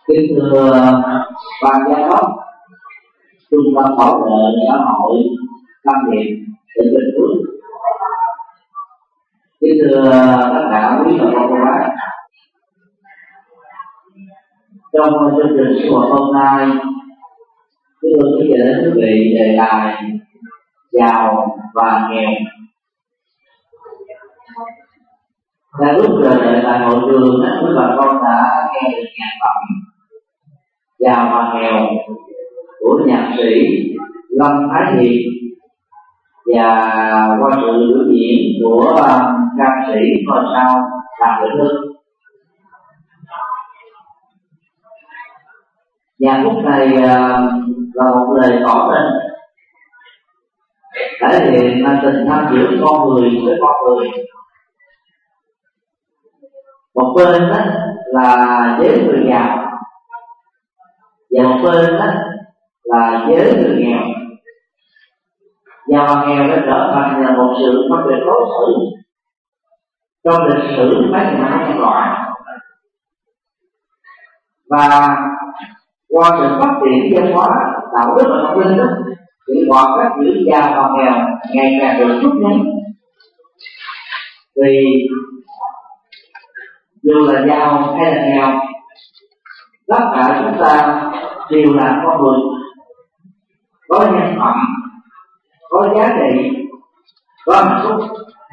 Kính thưa ban giám đốc Trung tâm Bảo trợ Xã hội Tâm Hiệp tỉnh Bình Phước, kính thưa tất cả quý bà con cô bác, trong chương trình sinh hoạt hôm nay, chúng tôi sẽ gửi đến quý vị đề tài giàu và nghèo. Là lúc giờ đợi tại hội trường, quý bà con đã nghe được nhạc phẩm Giàu và Nghèo của nhạc sĩ Lâm Thái Thiện và qua sự biểu diễn của ca sĩ ngôi sao Đàm Vĩnh Hưng. Nhạc khúc này là một lời tỏ tình, thể hiện tình thân giữa con người với con người. Một bên đó là giới người giàu và một bên đó là giới người nghèo. Giàu và nghèo đã trở thành là một sự phân biệt đối xử trong lịch sử mấy ngàn nhân loại, và qua sự phát triển văn hóa đạo đức và tâm linh đó, thì khoảng cách giữa giàu và nghèo ngày càng được rút ngắn. Vì dù là giàu hay là nghèo, tất cả chúng ta đều là con người có nhân phẩm, có giá trị, có hạnh phúc.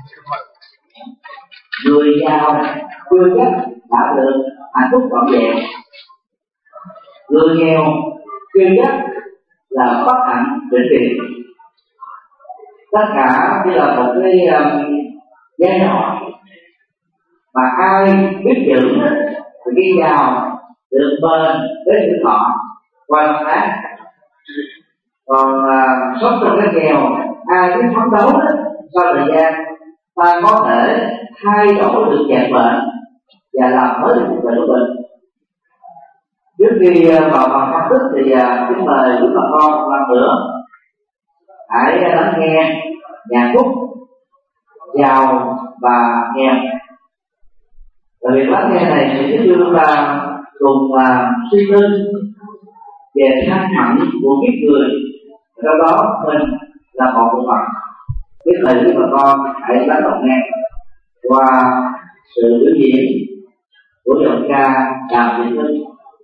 Người giàu chưa chắc đã được hạnh phúc trọn vẹn, người nghèo chưa chắc là bất hạnh vĩnh viễn. Tất cả chỉ là một cái giai đoạn mà ai biết giữ thì cái giàu được bền đến tuổi thọ qua năm tháng, còn sống trong cái nghèo ai biết phấn đấu đó, sau thời gian ta có thể thay đổi được dạng bệnh và làm mới được cuộc đời của mình. Trước khi vào phần phân tích thì kính mời quý bà con một lần nữa hãy lắng nghe nhạc khúc Giàu và Nghèo. Và việc lắng nghe này sẽ giúp chúng ta cùng suy tư về thân phận của kiếp người, trong đó mình là một bộ phận. Kính mời quý bà con hãy lắng nghe qua sự biểu diễn của giọng ca Đàm Vĩnh Hưng.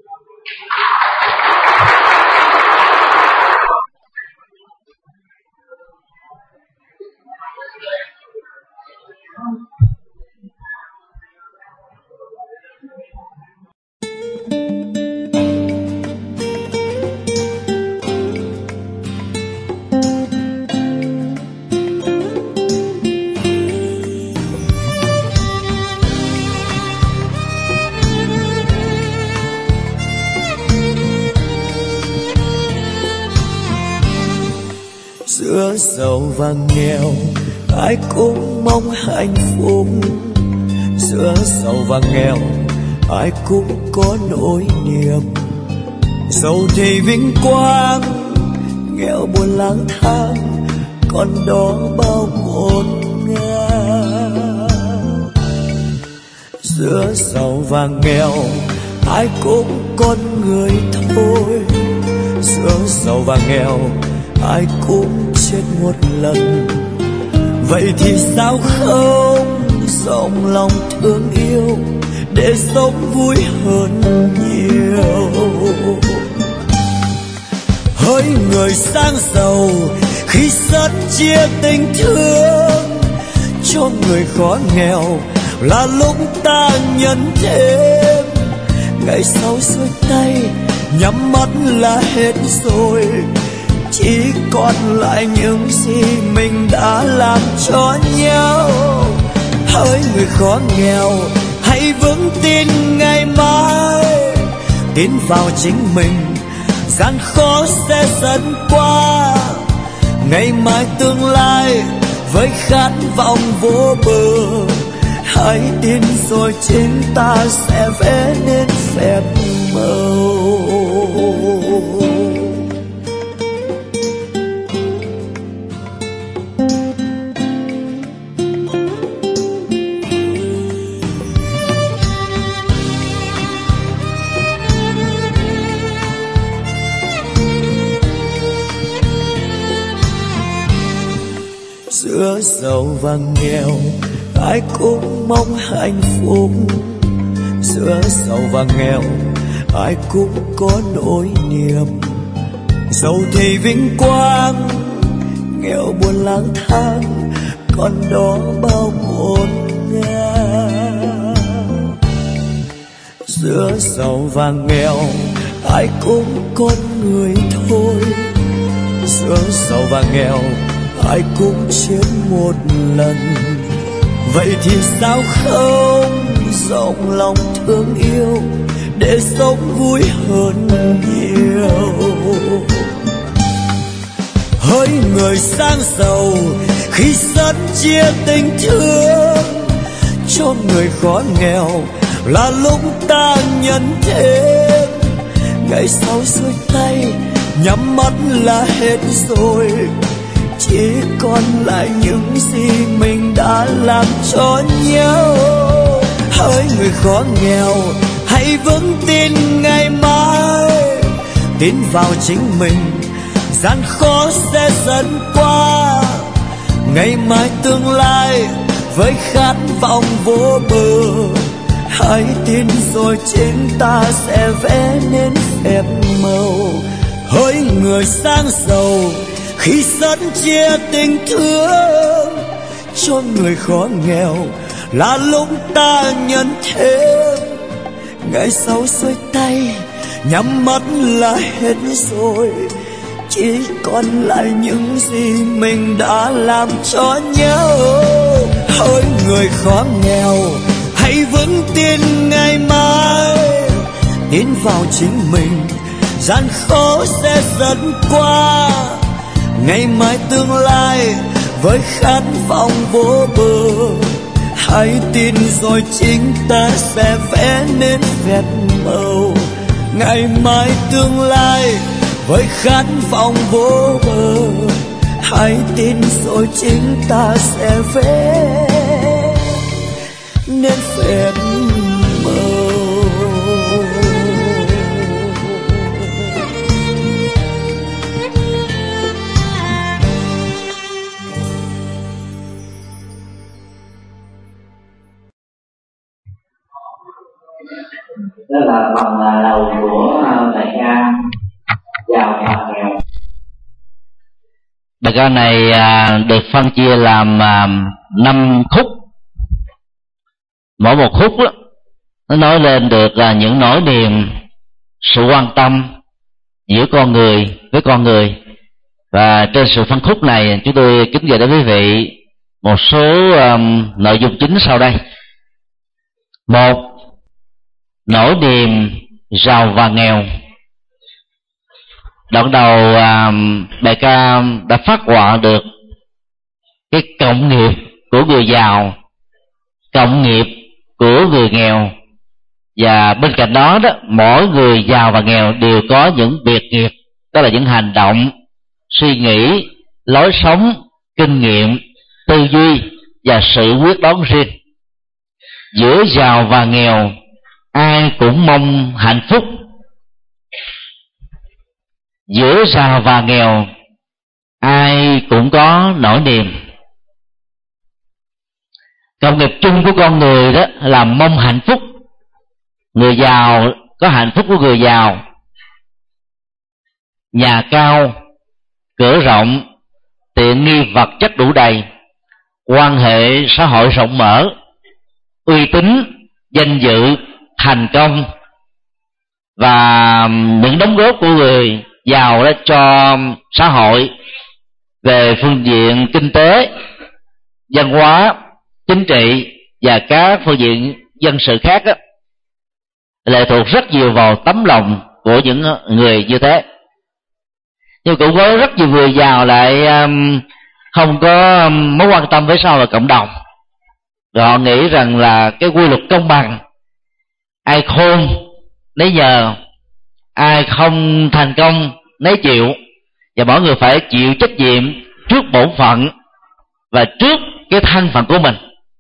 Giữa giàu và nghèo ai cũng mong hạnh phúc, giữa giàu và nghèo ai cũng có nỗi niềm. Giàu thì vinh quang, nghèo buồn lang thang, còn đó bao ngổn ngang. Giữa giàu và nghèo ai cũng con người thôi, giữa giàu và nghèo ai cũng chết một lần. Vậy thì sao không rộng lòng thương yêu để sống vui hơn nhiều. Hỡi người sang giàu khi rất chia tình thương, cho người khó nghèo là lúc ta nhận thêm. Ngày sau xuôi tay nhắm mắt là hết rồi, chỉ còn lại những gì mình đã làm cho nhau. Hỡi người khó nghèo hãy vững tin ngày mai, tin vào chính mình, gian khó sẽ dần qua. Ngày mai tương lai với khát vọng vô bờ, hãy tin rồi chính ta sẽ vẽ nên phép màu. Giữa giàu và nghèo ai cũng mong hạnh phúc, giữa giàu và nghèo ai cũng có nỗi niềm. Giàu thì vinh quang, nghèo buồn lang thang, còn đó bao ngổn ngang. Giữa giàu và nghèo ai cũng con người thôi, giữa giàu và nghèo ai cũng chết một lần. Vậy thì sao không rộng lòng thương yêu để sống vui hơn nhiều. Hỡi người sang giàu khi sớt chia tình thương, cho người khó nghèo là lúc ta nhận thêm. Ngày sau xuôi tay nhắm mắt là hết rồi, chỉ còn lại những gì mình đã làm cho nhau. Hỡi người khó nghèo hãy vững tin ngày mai, tin vào chính mình, gian khó sẽ dần qua. Ngày mai tương lai với khát vọng vô bờ, hãy tin rồi chính ta sẽ vẽ nên phép màu. Hỡi người sang giàu khi sớt chia tình thương, cho người khó nghèo là lúc ta nhận thêm. Ngày sau xuôi tay nhắm mắt là hết rồi, chỉ còn lại những gì mình đã làm cho nhau. Hỡi người khó nghèo hãy vững tin ngày mai, tin vào chính mình, gian khó sẽ dần qua. Ngày mai tương lai với khát vọng vô bờ, hãy tin rồi chính ta sẽ vẽ nên phép màu. Ngày mai tương lai với khát vọng vô bờ, hãy tin rồi chính ta sẽ vẽ nên phép màu. Đó là phần đầu của bài ca Giàu và Nghèo. Bài ca này được phân chia làm 5 khúc. Mỗi một khúc đó, nó nói lên được những nỗi niềm, sự quan tâm giữa con người với con người. Và trên sự phân khúc này, chúng tôi kính gửi đến quý vị một số nội dung chính sau đây. Một, nỗi niềm giàu và nghèo. Đoạn đầu bài ca đã phát họa được cái cộng nghiệp của người giàu, cộng nghiệp của người nghèo, và bên cạnh đó mỗi người giàu và nghèo đều có những biệt nghiệp, đó là những hành động, suy nghĩ, lối sống, kinh nghiệm, tư duy và sự quyết đoán riêng. Giữa giàu và nghèo ai cũng mong hạnh phúc, giữa giàu và nghèo ai cũng có nỗi niềm. Cộng nghiệp chung của con người đó là mong hạnh phúc. Người giàu có hạnh phúc của người giàu, nhà cao, cửa rộng, tiện nghi vật chất đủ đầy, quan hệ xã hội rộng mở, uy tín, danh dự, thành công, và những đóng góp của người giàu đó cho xã hội về phương diện kinh tế, văn hóa, chính trị và các phương diện dân sự khác đó, lệ thuộc rất nhiều vào tấm lòng của những người như thế. Nhưng cũng có rất nhiều người giàu lại không có mối quan tâm với xã hội và cộng đồng. Rồi họ nghĩ rằng là cái quy luật công bằng, ai khôn nấy nhờ, ai không thành công nấy chịu, và mỗi người phải chịu trách nhiệm trước bổn phận và trước cái thân phận của mình.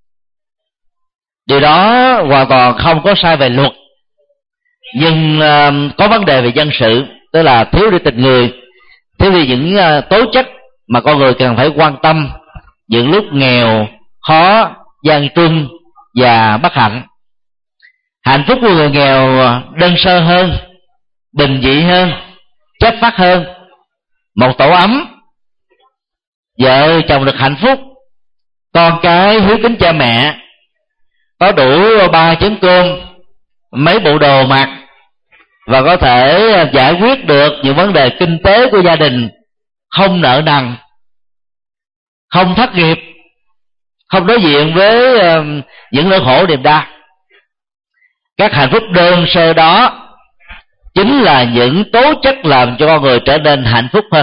Điều đó hoàn toàn không có sai về luật, nhưng có vấn đề về dân sự, tức là thiếu đi tình người, thiếu đi những tố chất mà con người cần phải quan tâm những lúc nghèo, khó, gian truân và bất hạnh. Hạnh phúc của người nghèo đơn sơ hơn, bình dị hơn, chất phát hơn. Một tổ ấm, vợ chồng được hạnh phúc, con cái hiếu kính cha mẹ, có đủ 3 chén cơm, mấy bộ đồ mặc, và có thể giải quyết được những vấn đề kinh tế của gia đình, không nợ nần, không thất nghiệp, không đối diện với những nỗi khổ niềm đau. Các hạnh phúc đơn sơ đó chính là những tố chất làm cho con người trở nên hạnh phúc hơn.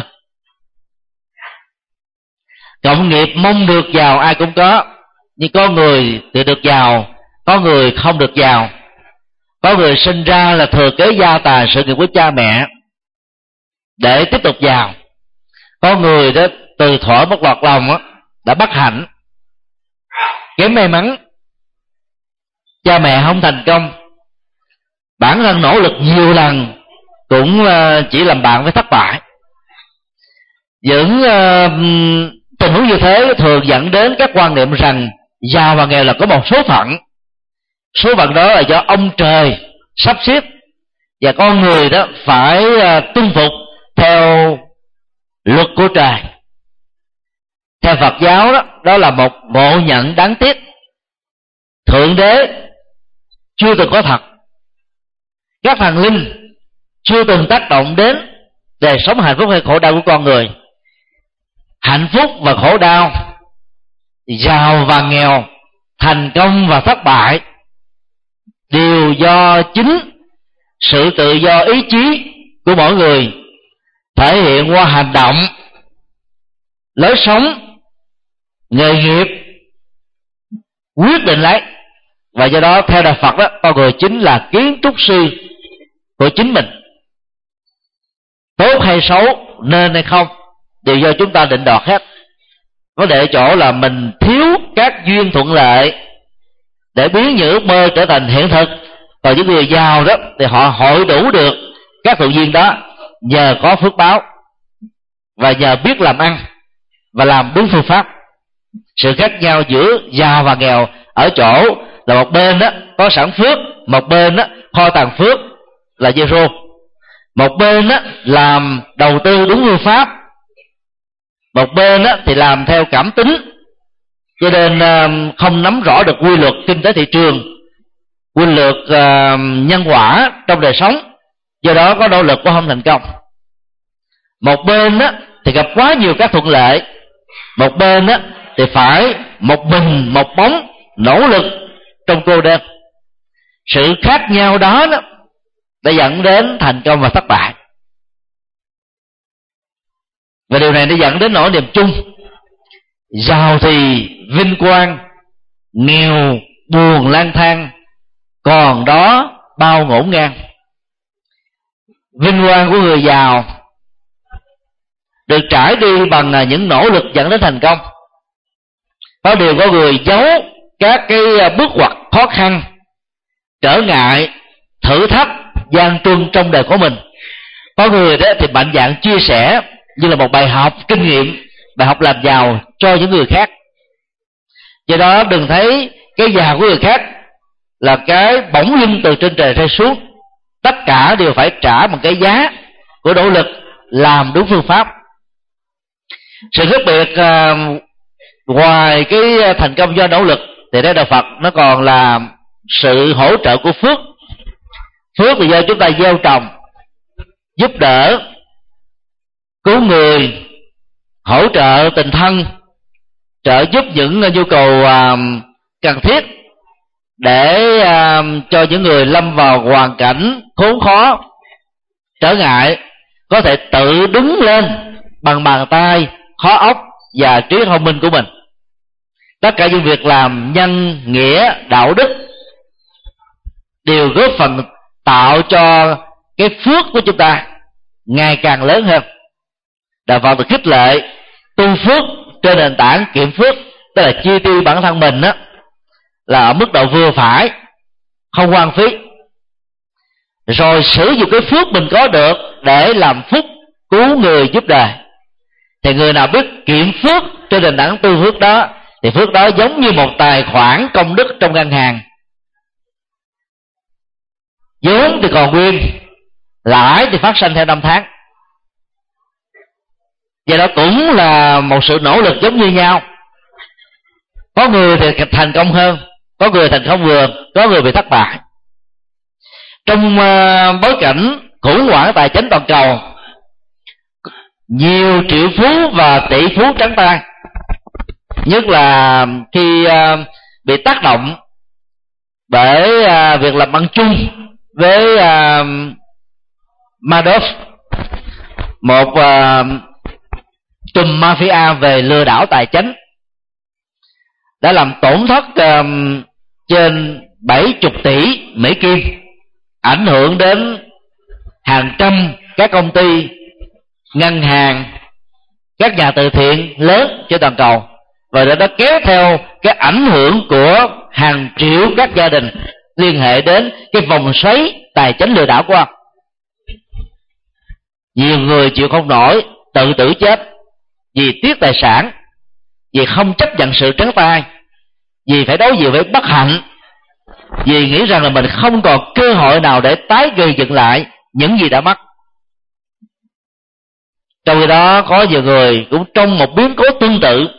Cộng nghiệp mong được giàu ai cũng có, nhưng có người thì được giàu, có người không được giàu. Có người sinh ra là thừa kế gia tài sự nghiệp của cha mẹ để tiếp tục giàu. Có người đó từ thuở mất lọt lòng đã bất hạnh, kém may mắn, cha mẹ không thành công, bản thân nỗ lực nhiều lần cũng chỉ làm bạn với thất bại. Những tình huống như thế thường dẫn đến các quan niệm rằng giàu và nghèo là có một số phận. Số phận đó là do ông trời sắp xếp, và con người đó phải tuân phục theo luật của trời. Theo Phật giáo đó là một ngộ nhận đáng tiếc. Thượng đế chưa từng có thật, các thần linh chưa từng tác động đến đời sống hạnh phúc hay khổ đau của con người. Hạnh phúc và khổ đau, giàu và nghèo, thành công và thất bại đều do chính sự tự do ý chí của mỗi người thể hiện qua hành động, lối sống, nghề nghiệp quyết định lấy. Và do đó theo đạo Phật đó, con người chính là kiến trúc sư của chính mình. Tốt hay xấu, nên hay không, đều do chúng ta định đoạt hết. Vấn đề ở chỗ là mình thiếu các duyên thuận lợi để biến những ước mơ trở thành hiện thực. Còn những người giàu đó thì họ hội đủ được các thuận duyên đó nhờ có phước báo và nhờ biết làm ăn và làm đúng phương pháp. Sự khác nhau giữa giàu và nghèo ở chỗ là một bên đó có sẵn phước, một bên đó kho tàng phước là zero, một bên đó làm đầu tư đúng phương pháp, một bên đó thì làm theo cảm tính, cho nên không nắm rõ được quy luật kinh tế thị trường, quy luật nhân quả trong đời sống, do đó có nỗ lực cũng không thành công. Một bên đó thì gặp quá nhiều các thuận lợi, một bên đó thì phải một mình một bóng nỗ lực trong cô đơn. Sự khác nhau đó đã dẫn đến thành công và thất bại, và điều này đã dẫn đến nỗi niềm chung: giàu thì vinh quang, nghèo buồn lang thang, còn đó bao ngổn ngang. Vinh quang của người giàu được trải đi bằng những nỗ lực dẫn đến thành công. Có điều có người giấu các cái bước ngoặt khó khăn, trở ngại, thử thách, gian truân trong đời của mình. Có người đó thì mạnh dạn chia sẻ như là một bài học kinh nghiệm, bài học làm giàu cho những người khác. Do đó đừng thấy cái giàu của người khác là cái bỗng dưng từ trên trời rơi xuống. Tất cả đều phải trả một cái giá của nỗ lực làm đúng phương pháp. Sự khác biệt ngoài cái thành công do nỗ lực thì theo đạo Phật nó còn là sự hỗ trợ của phước. Phước là do chúng ta gieo trồng, giúp đỡ, cứu người, hỗ trợ tình thân, trợ giúp những nhu cầu cần thiết để cho những người lâm vào hoàn cảnh khốn khó, trở ngại có thể tự đứng lên bằng bàn tay, khó óc và trí thông minh của mình. Tất cả những việc làm nhân nghĩa đạo đức đều góp phần tạo cho cái phước của chúng ta ngày càng lớn hơn. Đạo Phật được khích lệ tu phước trên nền tảng kiệm phước, tức là chi tiêu bản thân mình đó là ở mức độ vừa phải, không hoang phí, rồi sử dụng cái phước mình có được để làm phúc, cứu người giúp đời. Thì người nào biết kiệm phước trên nền tảng tu phước đó, thì phước đó giống như một tài khoản công đức trong ngân hàng. Vốn thì còn nguyên, lãi thì phát sinh theo năm tháng. Vậy đó cũng là một sự nỗ lực giống như nhau. Có người thì thành công hơn, có người thành công vừa, có người bị thất bại. Trong bối cảnh khủng hoảng tài chính toàn cầu, nhiều triệu phú và tỷ phú trắng tay, nhất là khi bị tác động bởi việc làm ăn chung với Madoff, một trùm mafia về lừa đảo tài chính, đã làm tổn thất trên 70 tỷ Mỹ Kim, ảnh hưởng đến hàng trăm các công ty, ngân hàng, các nhà từ thiện lớn trên toàn cầu, và đã kéo theo cái ảnh hưởng của hàng triệu các gia đình liên hệ đến cái vòng xoáy tài chính lừa đảo của ông. Nhiều người chịu không nổi tự tử chết vì tiếc tài sản, vì không chấp nhận sự trắng tay, vì phải đối diện với bất hạnh, vì nghĩ rằng là mình không còn cơ hội nào để tái gây dựng lại những gì đã mất. Trong khi đó có nhiều người cũng trong một biến cố tương tự,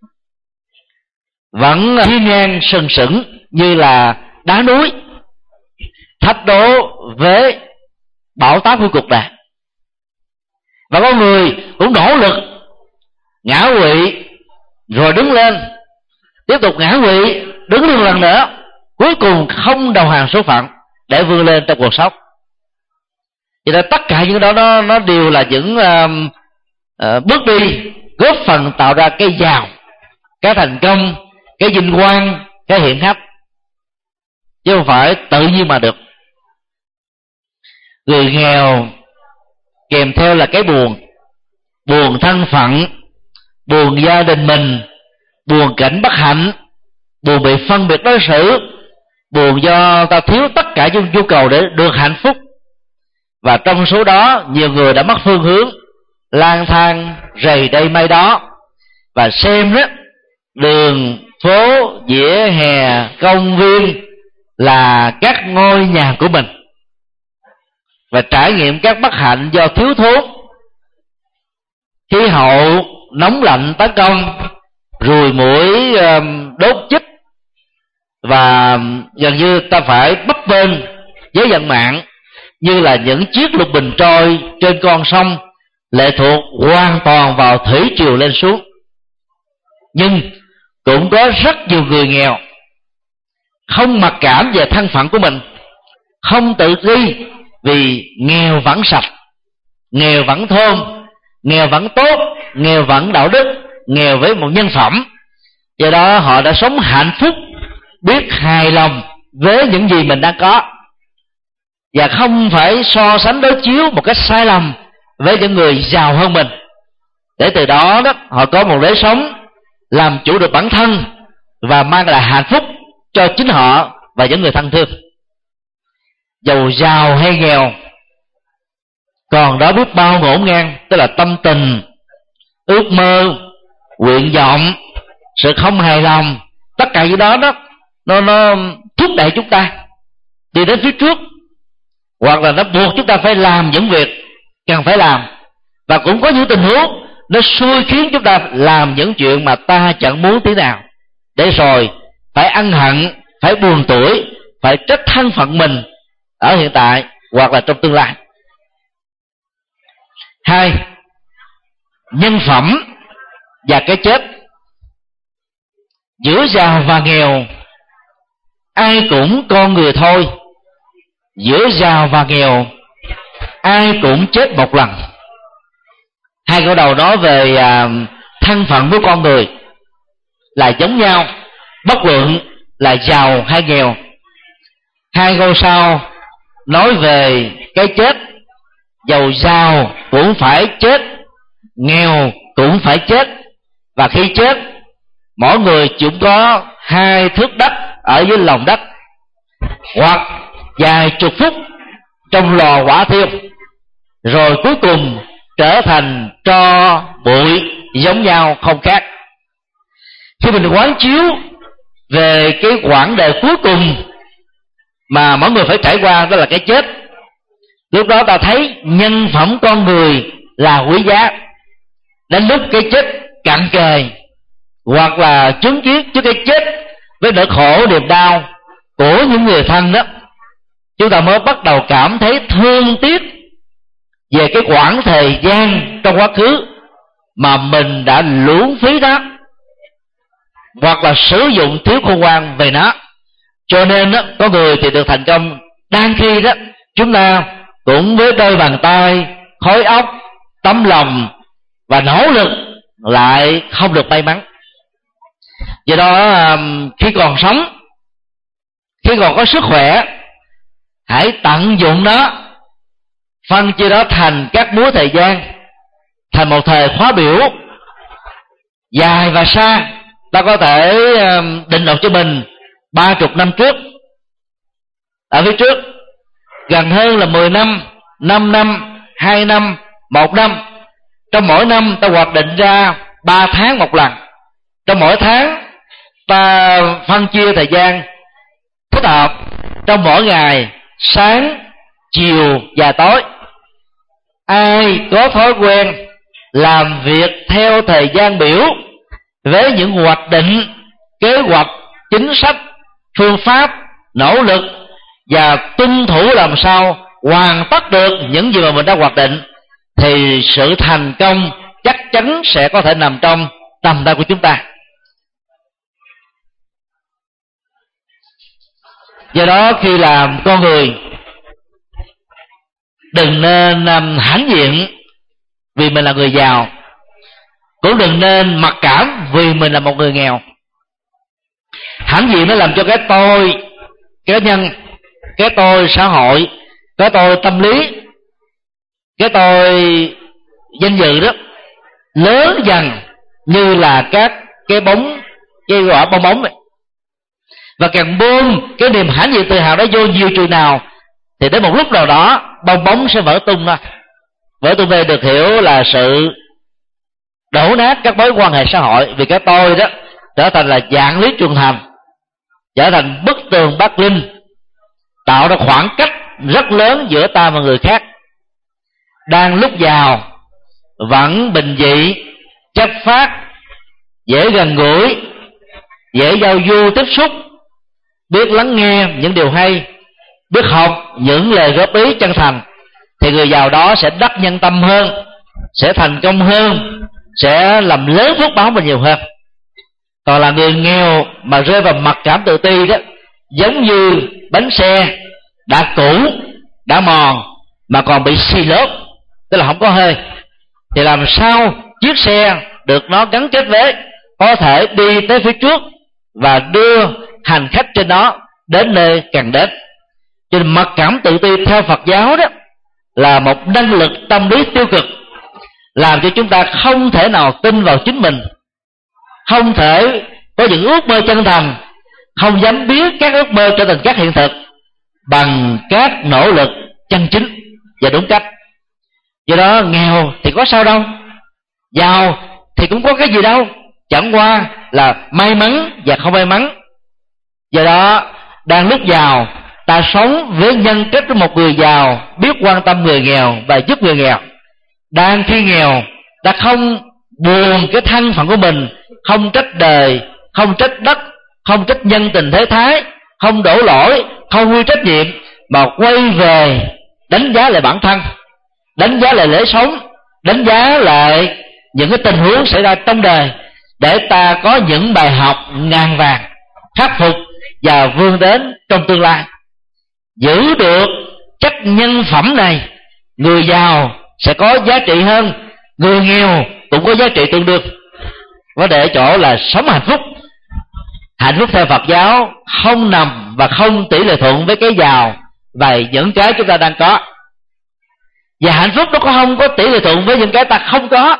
vẫn hiên ngang sừng sững như là đá núi, thách đố với bão táp của cuộc đời. Và có người cũng nỗ lực ngã quỵ rồi đứng lên, tiếp tục ngã quỵ, đứng lên lần nữa, cuối cùng không đầu hàng số phận để vươn lên trong cuộc sống. Vậy nên tất cả những đó nó đều là những bước đi góp phần tạo ra cái giàu, cái thành công, cái vinh quang, cái hiển hách, chứ không phải tự nhiên mà được. Người nghèo kèm theo là cái buồn, buồn thân phận, buồn gia đình mình, buồn cảnh bất hạnh, buồn bị phân biệt đối xử, buồn do ta thiếu tất cả những nhu cầu để được hạnh phúc. Và trong số đó nhiều người đã mất phương hướng, lang thang rầy đây mai đó, và xem đó đường phố, vỉa hè, công viên là các ngôi nhà của mình, và trải nghiệm các bất hạnh do thiếu thốn, khí hậu nóng lạnh tấn công, ruồi muỗi đốt chích, và gần như ta phải bấp bênh với vận mạng như là những chiếc lục bình trôi trên con sông, lệ thuộc hoàn toàn vào thủy triều lên xuống. Nhưng cũng có rất nhiều người nghèo không mặc cảm về thân phận của mình, không tự ti vì nghèo vẫn sạch, nghèo vẫn thơm, nghèo vẫn tốt, nghèo vẫn đạo đức, nghèo với một nhân phẩm. Do đó họ đã sống hạnh phúc, biết hài lòng với những gì mình đang có, và không phải so sánh đối chiếu một cách sai lầm với những người giàu hơn mình, để từ đó họ có một lối sống làm chủ được bản thân và mang lại hạnh phúc cho chính họ và những người thân thương. Giàu giàu hay nghèo, còn đó biết bao ngổn ngang, tức là tâm tình, ước mơ, nguyện vọng, sự không hài lòng, tất cả những đó nó thúc đẩy chúng ta đi đến phía trước, hoặc là nó buộc chúng ta phải làm những việc cần phải làm. Và cũng có những tình huống nó xui khiến chúng ta làm những chuyện mà ta chẳng muốn tí nào, để rồi phải ân hận, phải buồn tủi, phải trách thân phận mình ở hiện tại hoặc là trong tương lai. Hai, nhân phẩm và cái chết. Giữa giàu và nghèo ai cũng con người thôi, giữa giàu và nghèo ai cũng chết một lần. Hai câu đầu nói về thân phận của con người là giống nhau, bất luận là giàu hay nghèo. Hai câu sau nói về cái chết, giàu giàu cũng phải chết, nghèo cũng phải chết. Và khi chết, mỗi người cũng có 2 thước đất ở dưới lòng đất, hoặc vài chục phút trong lò hỏa thiêu, rồi cuối cùng trở thành tro bụi giống nhau không khác. Khi mình quán chiếu về cái quãng đời cuối cùng mà mỗi người phải trải qua, đó là cái chết, lúc đó ta thấy nhân phẩm con người là quý giá. Đến lúc cái chết cạn kề, hoặc là chứng kiến trước cái chết với nỗi khổ niềm đau của những người thân đó, chúng ta mới bắt đầu cảm thấy thương tiếc về cái quãng thời gian trong quá khứ mà mình đã lãng phí đó, hoặc là sử dụng thiếu khôn ngoan về nó. Cho nên đó, có người thì được thành công, đang khi đó chúng ta cũng với đôi bàn tay, khối óc, tấm lòng và nỗ lực lại không được may mắn. Do đó khi còn sống, khi còn có sức khỏe, hãy tận dụng nó, phân chia đó thành các múi thời gian, thành một thời khóa biểu dài và xa. Ta có thể định đọc cho mình 30 năm trước, ở phía trước, gần hơn là 10 năm, 5 năm, 2 năm, 1 năm. Trong mỗi năm ta hoạch định ra 3 tháng một lần. Trong mỗi tháng ta phân chia thời gian thích hợp trong mỗi ngày, sáng, chiều và tối. Ai có thói quen làm việc theo thời gian biểu với những hoạch định, kế hoạch, chính sách, phương pháp, nỗ lực và tuân thủ làm sao hoàn tất được những gì mà mình đã hoạch định, thì sự thành công chắc chắn sẽ có thể nằm trong tầm tay của chúng ta. Do đó khi làm con người, đừng nên hãnh diện vì mình là người giàu, cũng đừng nên mặc cảm vì mình là một người nghèo. Hãnh diện nó làm cho cái tôi cá nhân, cái tôi xã hội, cái tôi tâm lý, cái tôi danh dự đó lớn dần như là các cái bóng, cái quả bong bóng này. Và càng buông cái niềm hãnh diện tự hào đó vô nhiều chừng nào, thì đến một lúc nào đó bong bóng sẽ vỡ tung ra. Vỡ tung đây được hiểu là sự đổ nát các mối quan hệ xã hội, vì cái tôi đó trở thành là dạng lý trường thành, trở thành bức tường Bắc Linh, tạo ra khoảng cách rất lớn giữa ta và người khác. Đang lúc giàu vẫn bình dị, chất phác, dễ gần gũi, dễ giao du tiếp xúc, biết lắng nghe những điều hay, biết học những lời góp ý chân thành, thì người giàu đó sẽ đắc nhân tâm hơn, sẽ thành công hơn, sẽ làm lớn phước báo mình nhiều hơn. Còn là người nghèo mà rơi vào mặc cảm tự ti đó, giống như bánh xe đã cũ, đã mòn mà còn bị xì lốp, tức là không có hơi, thì làm sao chiếc xe được nó gắn kết với có thể đi tới phía trước và đưa hành khách trên nó đến nơi cần đến. Cho nên mặc cảm tự ti theo Phật giáo đó là một năng lực tâm lý tiêu cực, làm cho chúng ta không thể nào tin vào chính mình, không thể có những ước mơ chân thành, không dám biết các ước mơ trở thành các hiện thực bằng các nỗ lực chân chính và đúng cách. Do đó nghèo thì có sao đâu, giàu thì cũng có cái gì đâu, chẳng qua là may mắn và không may mắn. Do đó đang lúc giàu, ta sống với nhân cách của một người giàu, biết quan tâm người nghèo và giúp người nghèo. Đang khi nghèo, ta không buồn cái thân phận của mình, không trách đời, không trách đất, không trách nhân tình thế thái, không đổ lỗi, không quy trách nhiệm, mà quay về đánh giá lại bản thân, đánh giá lại lễ sống, đánh giá lại những cái tình huống xảy ra trong đời, để ta có những bài học ngàn vàng khắc phục và vươn đến trong tương lai. Giữ được chất nhân phẩm này, người giàu sẽ có giá trị hơn, người nghèo cũng có giá trị tương đương. Vấn đề ở chỗ là sống hạnh phúc. Hạnh phúc theo Phật giáo không nằm và không tỷ lệ thuận với cái giàu và những cái chúng ta đang có, và hạnh phúc nó không có tỷ lệ thuận với những cái ta không có.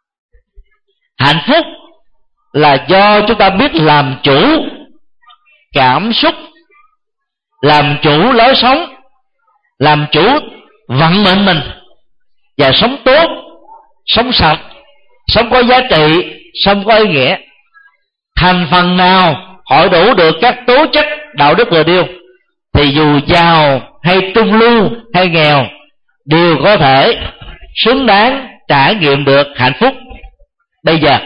Hạnh phúc là do chúng ta biết làm chủ cảm xúc, làm chủ lối sống, làm chủ vận mệnh mình, và sống tốt, sống sạch, sống có giá trị, sống có ý nghĩa. thành phần nào hội đủ được các tố chất đạo đức vừa điêu, thì dù giàu hay trung lưu hay nghèo đều có thể xứng đáng trải nghiệm được hạnh phúc bây giờ.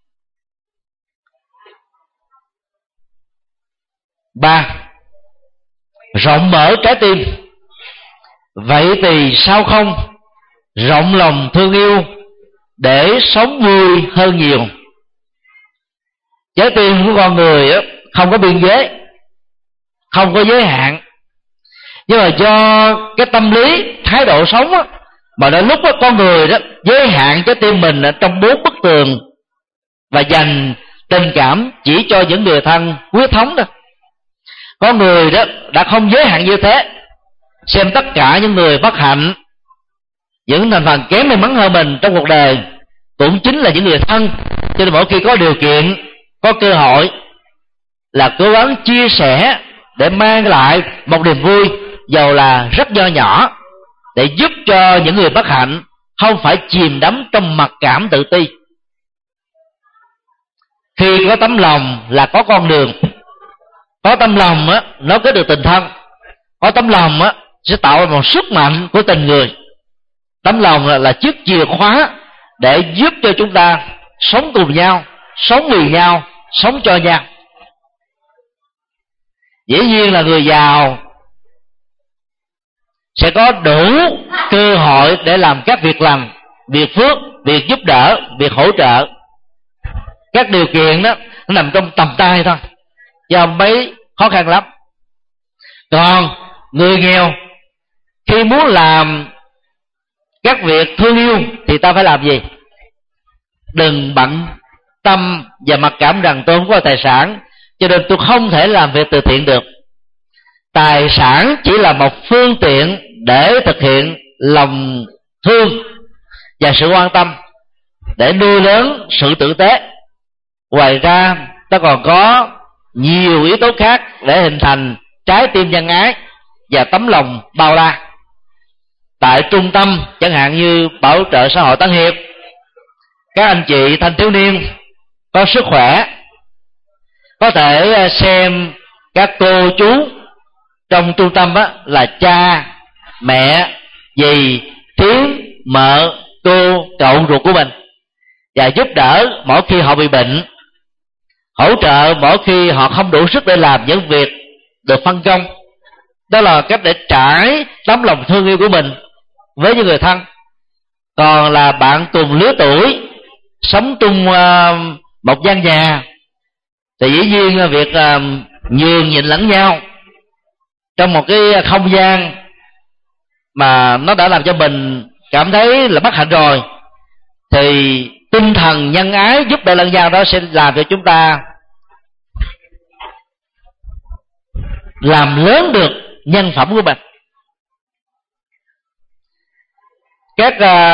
3. Rộng mở trái tim. Vậy thì sao không rộng lòng thương yêu để sống vui hơn nhiều? Trái tim của con người không có biên giới, không có giới hạn, nhưng mà do cái tâm lý thái độ sống mà đến lúc con người đó giới hạn trái tim mình ở trong 4 bức tường và dành tình cảm chỉ cho những người thân huyết thống đó. Con người đó đã không giới hạn như thế, xem tất cả những người bất hạnh, những thành phần kém may mắn hơn mình trong cuộc đời cũng chính là những người thân. Cho nên mỗi khi có điều kiện, có cơ hội là cố gắng chia sẻ để mang lại một niềm vui dầu là rất nho nhỏ, để giúp cho những người bất hạnh không phải chìm đắm trong mặc cảm tự ti. Khi có tấm lòng là có con đường. Có tấm lòng nó có được tình thân. Có tấm lòng sẽ tạo ra một sức mạnh của tình người. Tấm lòng là chiếc chìa khóa để giúp cho chúng ta sống cùng nhau, sống vì nhau, sống cho nhau. Dĩ nhiên là người giàu sẽ có đủ cơ hội để làm các việc lành, việc phước, việc giúp đỡ, việc hỗ trợ. Các điều kiện đó nó nằm trong tầm tay thôi, do mấy khó khăn lắm. Còn người nghèo khi muốn làm các việc thương yêu thì ta phải làm gì? Đừng bận tâm và mặc cảm rằng tôi không có tài sản, cho nên tôi không thể làm việc từ thiện được. Tài sản chỉ là một phương tiện để thực hiện lòng thương và sự quan tâm, để nuôi lớn sự tử tế. Ngoài ra ta còn có nhiều yếu tố khác để hình thành trái tim nhân ái và tấm lòng bao la. Tại trung tâm chẳng hạn như bảo trợ xã hội Tân Hiệp, các anh chị thanh thiếu niên có sức khỏe có thể xem các cô chú trong trung tâm là cha, mẹ, dì, thím, mợ, cô, cậu ruột của mình, và giúp đỡ mỗi khi họ bị bệnh, hỗ trợ mỗi khi họ không đủ sức để làm những việc được phân công. Đó là cách để trải tấm lòng thương yêu của mình với những người thân. Còn là bạn cùng lứa tuổi, sống chung một gian nhà, thì dĩ nhiên việc nhường nhịn lẫn nhau trong một cái không gian mà nó đã làm cho mình cảm thấy là bất hạnh rồi, thì tinh thần nhân ái giúp đỡ lẫn nhau đó sẽ làm cho chúng ta làm lớn được nhân phẩm của mình. Các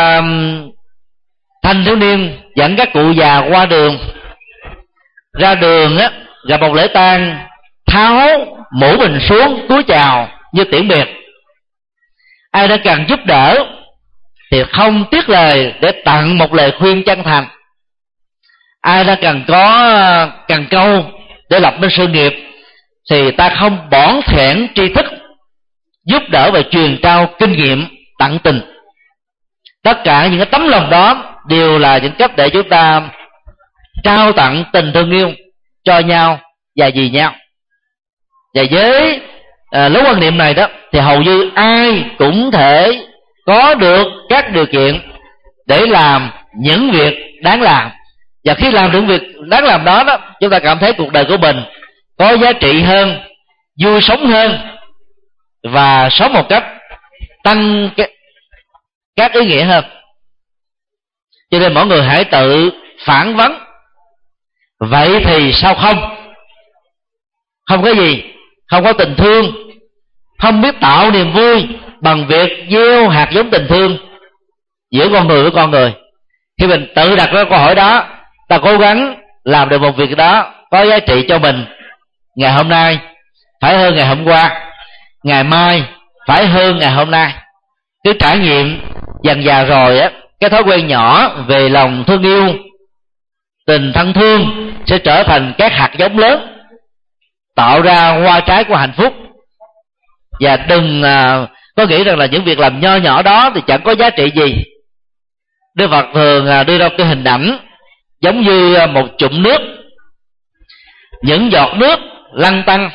thanh thiếu niên dẫn các cụ già qua đường, ra đường gặp một lễ tang, tháo mũ mình xuống cúi chào như tiễn biệt. Ai đã cần giúp đỡ thì không tiếc lời để tặng một lời khuyên chân thành. Ai đã cần câu để lập nên sự nghiệp thì ta không bỏn thẹn tri thức, giúp đỡ và truyền trao kinh nghiệm tận tình. Tất cả những cái tấm lòng đó đều là những cách để chúng ta trao tặng tình thương yêu cho nhau và vì nhau. Và với lối quan niệm này đó thì hầu như ai cũng thể có được các điều kiện để làm những việc đáng làm. Và khi làm những việc đáng làm đó, chúng ta cảm thấy cuộc đời của mình có giá trị hơn, vui sống hơn, và sống một cách tăng các ý nghĩa hơn. Cho nên mỗi người hãy tự phản vấn, vậy thì sao không? Không có gì, không có tình thương, không biết tạo niềm vui bằng việc gieo hạt giống tình thương giữa con người với con người. Khi mình tự đặt ra câu hỏi đó, ta cố gắng làm được một việc đó có giá trị cho mình. Ngày hôm nay phải hơn ngày hôm qua, ngày mai phải hơn ngày hôm nay. Cứ trải nghiệm dần dà rồi cái thói quen nhỏ về lòng thương yêu, tình thân thương sẽ trở thành các hạt giống lớn, tạo ra hoa trái của hạnh phúc. Và đừng có nghĩ rằng là những việc làm nho nhỏ đó thì chẳng có giá trị gì. Đức Phật thường đưa ra cái hình ảnh giống như một chụm nước, những giọt nước lăn tăn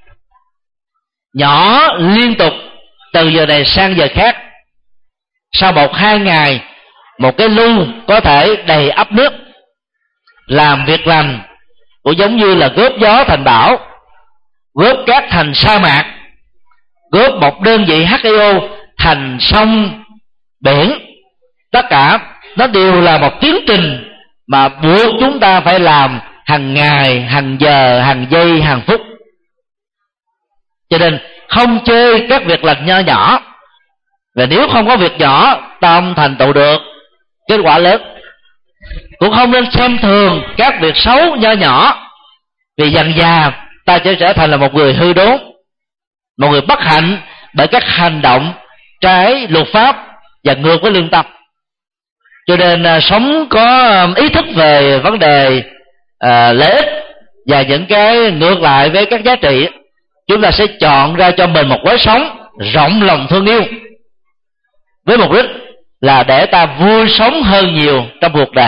nhỏ liên tục từ giờ này sang giờ khác. Sau 1-2 ngày, một cái lu có thể đầy ắp nước. Làm việc lành cũng giống như là góp gió thành bão, góp cát thành sa mạc, góp một đơn vị HIO thành sông biển. Tất cả nó đều là một tiến trình mà buộc chúng ta phải làm hàng ngày, hàng giờ, hàng giây, hàng phút. Cho nên không chê các việc lành nho nhỏ, và nếu không có việc nhỏ ta không thành tựu được kết quả lớn. Cũng không nên xem thường các việc xấu nho nhỏ, vì dần dà ta sẽ trở thành là một người hư đốn, một người bất hạnh bởi các hành động trái luật pháp và ngược với lương tâm. Cho nên sống có ý thức về vấn đề lợi ích và những cái ngược lại với các giá trị, chúng ta sẽ chọn ra cho mình một lối sống rộng lòng thương yêu, với mục đích là để ta vui sống hơn nhiều trong cuộc đời.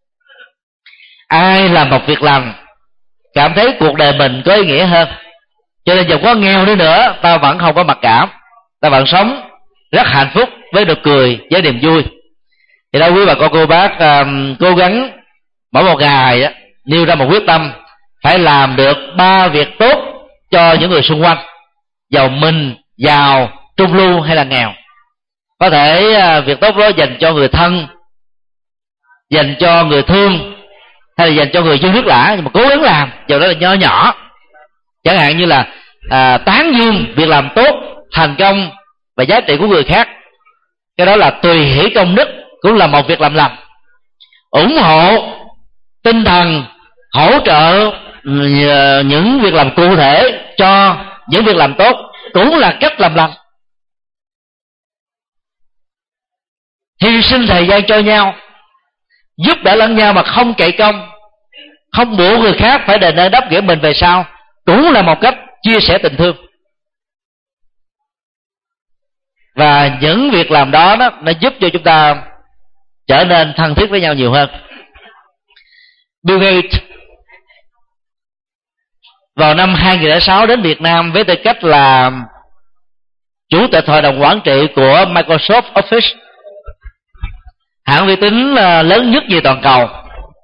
Ai làm một việc làm cảm thấy cuộc đời mình có ý nghĩa hơn. Cho nên dù có nghèo đi nữa, ta vẫn không có mặc cảm, ta vẫn sống rất hạnh phúc với nụ cười, với niềm vui. Thì đó, quý bà con cô bác cố gắng mỗi một ngày nêu ra một quyết tâm phải làm được 3 việc tốt cho những người xung quanh, giàu mình, giàu, trung lưu hay là nghèo. Có thể việc tốt đó dành cho người thân, dành cho người thương, hay là dành cho người dư nước lã, nhưng mà cố gắng làm, dù đó là nho nhỏ. Chẳng hạn như là tán dương việc làm tốt, thành công và giá trị của người khác. Cái đó là tùy hỷ công đức, cũng là một việc làm lành. Ủng hộ tinh thần, hỗ trợ những việc làm cụ thể cho những việc làm tốt cũng là cách làm lành. Hy sinh thời gian cho nhau, giúp đỡ lẫn nhau mà không cậy công, không buộc người khác phải đền ơn đáp nghĩa mình về sau, cũng là một cách chia sẻ tình thương. Và những việc làm đó nó giúp cho chúng ta trở nên thân thiết với nhau nhiều hơn. Bill Gates vào năm 2006 đến Việt Nam với tư cách là chủ tịch hội đồng quản trị của Microsoft Office, hãng vi tính lớn nhất về toàn cầu.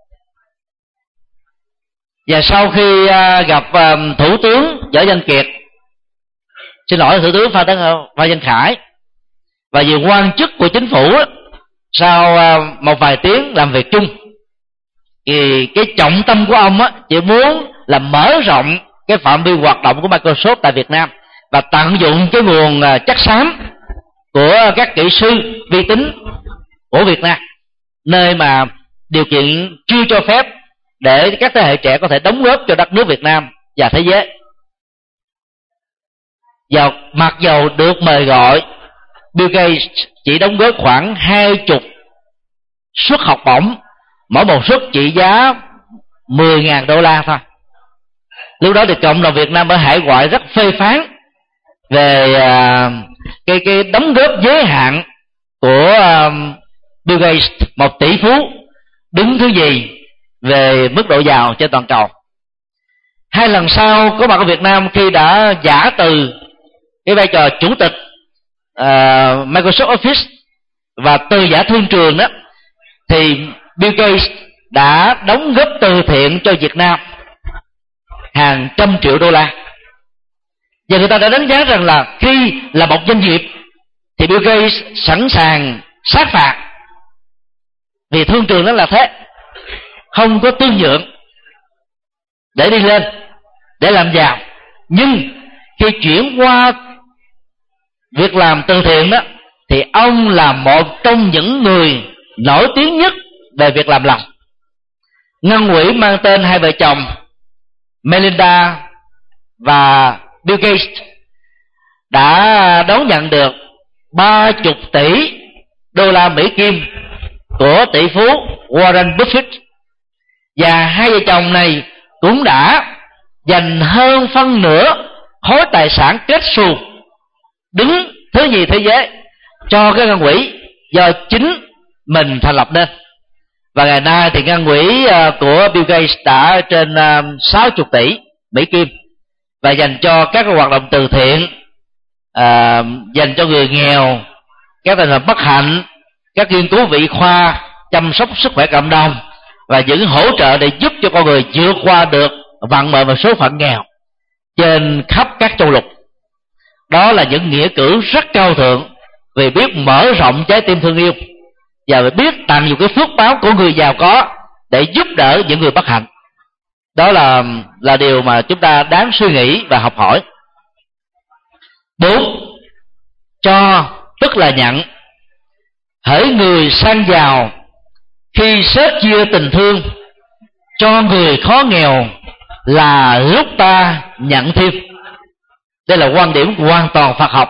Và sau khi gặp Thủ tướng Võ Văn Kiệt, xin lỗi, Thủ tướng Phan Văn Khải, và nhiều quan chức của chính phủ, sau một vài tiếng làm việc chung, thì cái trọng tâm của ông chỉ muốn là mở rộng cái phạm vi hoạt động của Microsoft tại Việt Nam và tận dụng cái nguồn chất xám của các kỹ sư vi tính của Việt Nam, nơi mà điều kiện chưa cho phép để các thế hệ trẻ có thể đóng góp cho đất nước Việt Nam và thế giới. Và mặc dầu được mời gọi, Bill Gates chỉ đóng góp khoảng 20 suất học bổng, mỗi một suất trị giá $10.000 thôi. Lúc đó thì cộng đồng Việt Nam ở hải ngoại rất phê phán về cái đóng góp giới hạn của Bill Gates, một tỷ phú đứng thứ gì về mức độ giàu trên toàn cầu. 2 lần sau có mặt ở Việt Nam, khi đã giả từ cái vai trò chủ tịch Microsoft Office và từ giả thương trường đó, thì Bill Gates đã đóng góp từ thiện cho Việt Nam hàng trăm triệu $. Và người ta đã đánh giá rằng là khi là một doanh nghiệp thì Bill Gates sẵn sàng sát phạt, vì thương trường đó là thế, không có tương nhượng để đi lên, để làm giàu. Nhưng khi chuyển qua việc làm từ thiện đó, thì ông là một trong những người nổi tiếng nhất về việc làm lành. Ngân quỹ mang tên hai vợ chồng Melinda và Bill Gates đã đón nhận được 30 tỷ $Mỹ Kim của tỷ phú Warren Buffett. Và hai vợ chồng này cũng đã dành hơn phân nửa khối tài sản kết xù đứng thứ nhì thế giới cho cái ngân quỹ do chính mình thành lập nên. Và ngày nay thì ngân quỹ của Bill Gates đã trên 60 tỷ Mỹ Kim, và dành cho các hoạt động từ thiện, dành cho người nghèo, các trường hợp bất hạnh, các nghiên cứu vị khoa, chăm sóc sức khỏe cộng đồng, và những hỗ trợ để giúp cho con người vượt qua được vận mệnh và số phận nghèo trên khắp các châu lục. Đó là những nghĩa cử rất cao thượng vì biết mở rộng trái tim thương yêu và biết tận dụng cái phước báo của người giàu có để giúp đỡ những người bất hạnh. Đó là điều mà chúng ta đáng suy nghĩ và học hỏi. 4. Cho tức là nhận. Hỡi người sang giàu, khi sớt chia tình thương cho người khó nghèo là lúc ta nhận thêm. Đây là quan điểm hoàn toàn Phật học.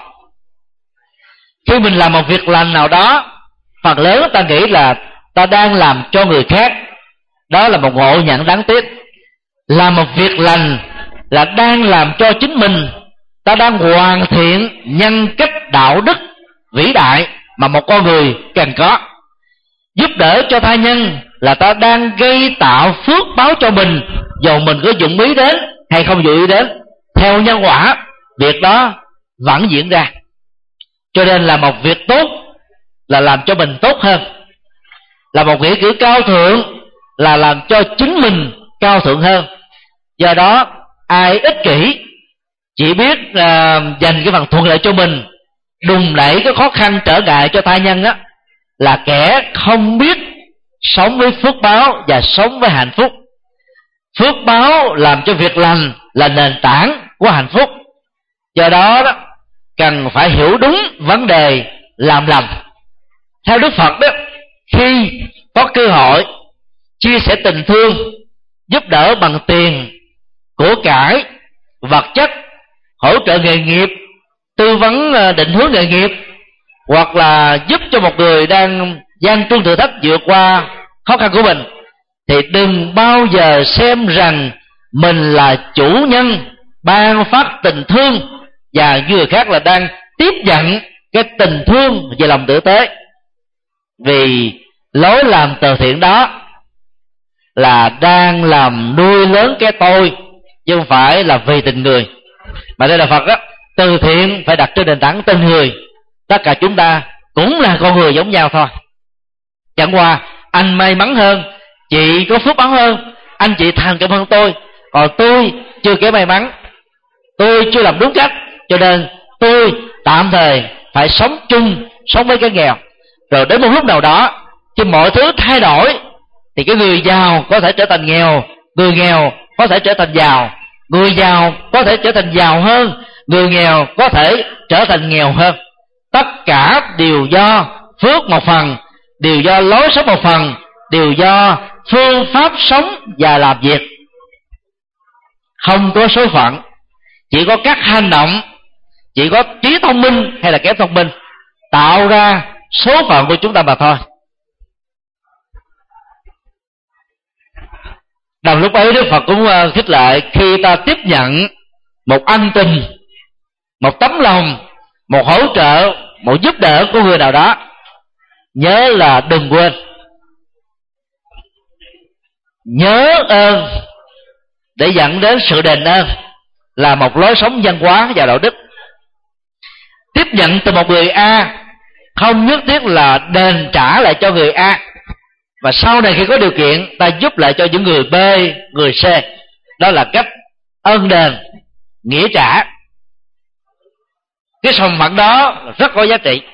Khi mình làm một việc lành nào đó, phần lớn ta nghĩ là ta đang làm cho người khác. Đó là một ngộ nhận đáng tiếc. Làm một việc lành là đang làm cho chính mình. Ta đang hoàn thiện nhân cách đạo đức vĩ đại mà một con người cần có. Giúp đỡ cho tha nhân là ta đang gây tạo phước báo cho mình, dù mình có dụng ý đến hay không dụng ý đến. Theo nhân quả, việc đó vẫn diễn ra. Cho nên là một việc tốt là làm cho mình tốt hơn, là một nghĩa cử cao thượng là làm cho chính mình cao thượng hơn. Do đó ai ích kỷ chỉ biết dành cái phần thuận lợi cho mình, đùn đẩy cái khó khăn trở ngại cho tha nhân á, là kẻ không biết sống với phước báo và sống với hạnh phúc. Phước báo làm cho việc lành là nền tảng của hạnh phúc. Do đó, cần phải hiểu đúng vấn đề làm lành. Theo Đức Phật đó, khi có cơ hội chia sẻ tình thương, giúp đỡ bằng tiền, của cải, vật chất, hỗ trợ nghề nghiệp, tư vấn định hướng nghề nghiệp, hoặc là giúp cho một người đang gian truân thử thách vượt qua khó khăn của mình, thì đừng bao giờ xem rằng mình là chủ nhân ban phát tình thương và người khác là đang tiếp nhận cái tình thương về lòng tử tế. Vì lối làm từ thiện đó là đang làm nuôi lớn cái tôi, chứ không phải là vì tình người. Mà đây là Phật á, từ thiện phải đặt trên nền tảng tình người. Tất cả chúng ta cũng là con người giống nhau thôi. Chẳng qua anh may mắn hơn, chị có phước báo hơn, anh chị thành công hơn tôi, còn tôi chưa kém may mắn, tôi chưa làm đúng cách, cho nên tôi tạm thời phải sống chung, sống với cái nghèo. Rồi đến một lúc nào đó, khi mọi thứ thay đổi, thì cái người giàu có thể trở thành nghèo, người nghèo có thể trở thành giàu, người giàu có thể trở thành giàu hơn, người nghèo có thể trở thành nghèo hơn. Tất cả đều do phước một phần, đều do lối sống một phần, đều do phương pháp sống và làm việc. Không có số phận, chỉ có các hành động, chỉ có trí thông minh hay là kém thông minh tạo ra số phận của chúng ta mà thôi. Đồng lúc ấy Đức Phật cũng khích lệ, khi ta tiếp nhận một ân tình, một tấm lòng, một hỗ trợ, một giúp đỡ của người nào đó, nhớ là đừng quên nhớ ơn để dẫn đến sự đền ơn, là một lối sống văn hóa và đạo đức. Tiếp nhận từ một người A không nhất thiết là đền trả lại cho người A, và sau này khi có điều kiện ta giúp lại cho những người B, người C. Đó là cách ơn đền, nghĩa trả. Cái sản phẩm đó rất có giá trị.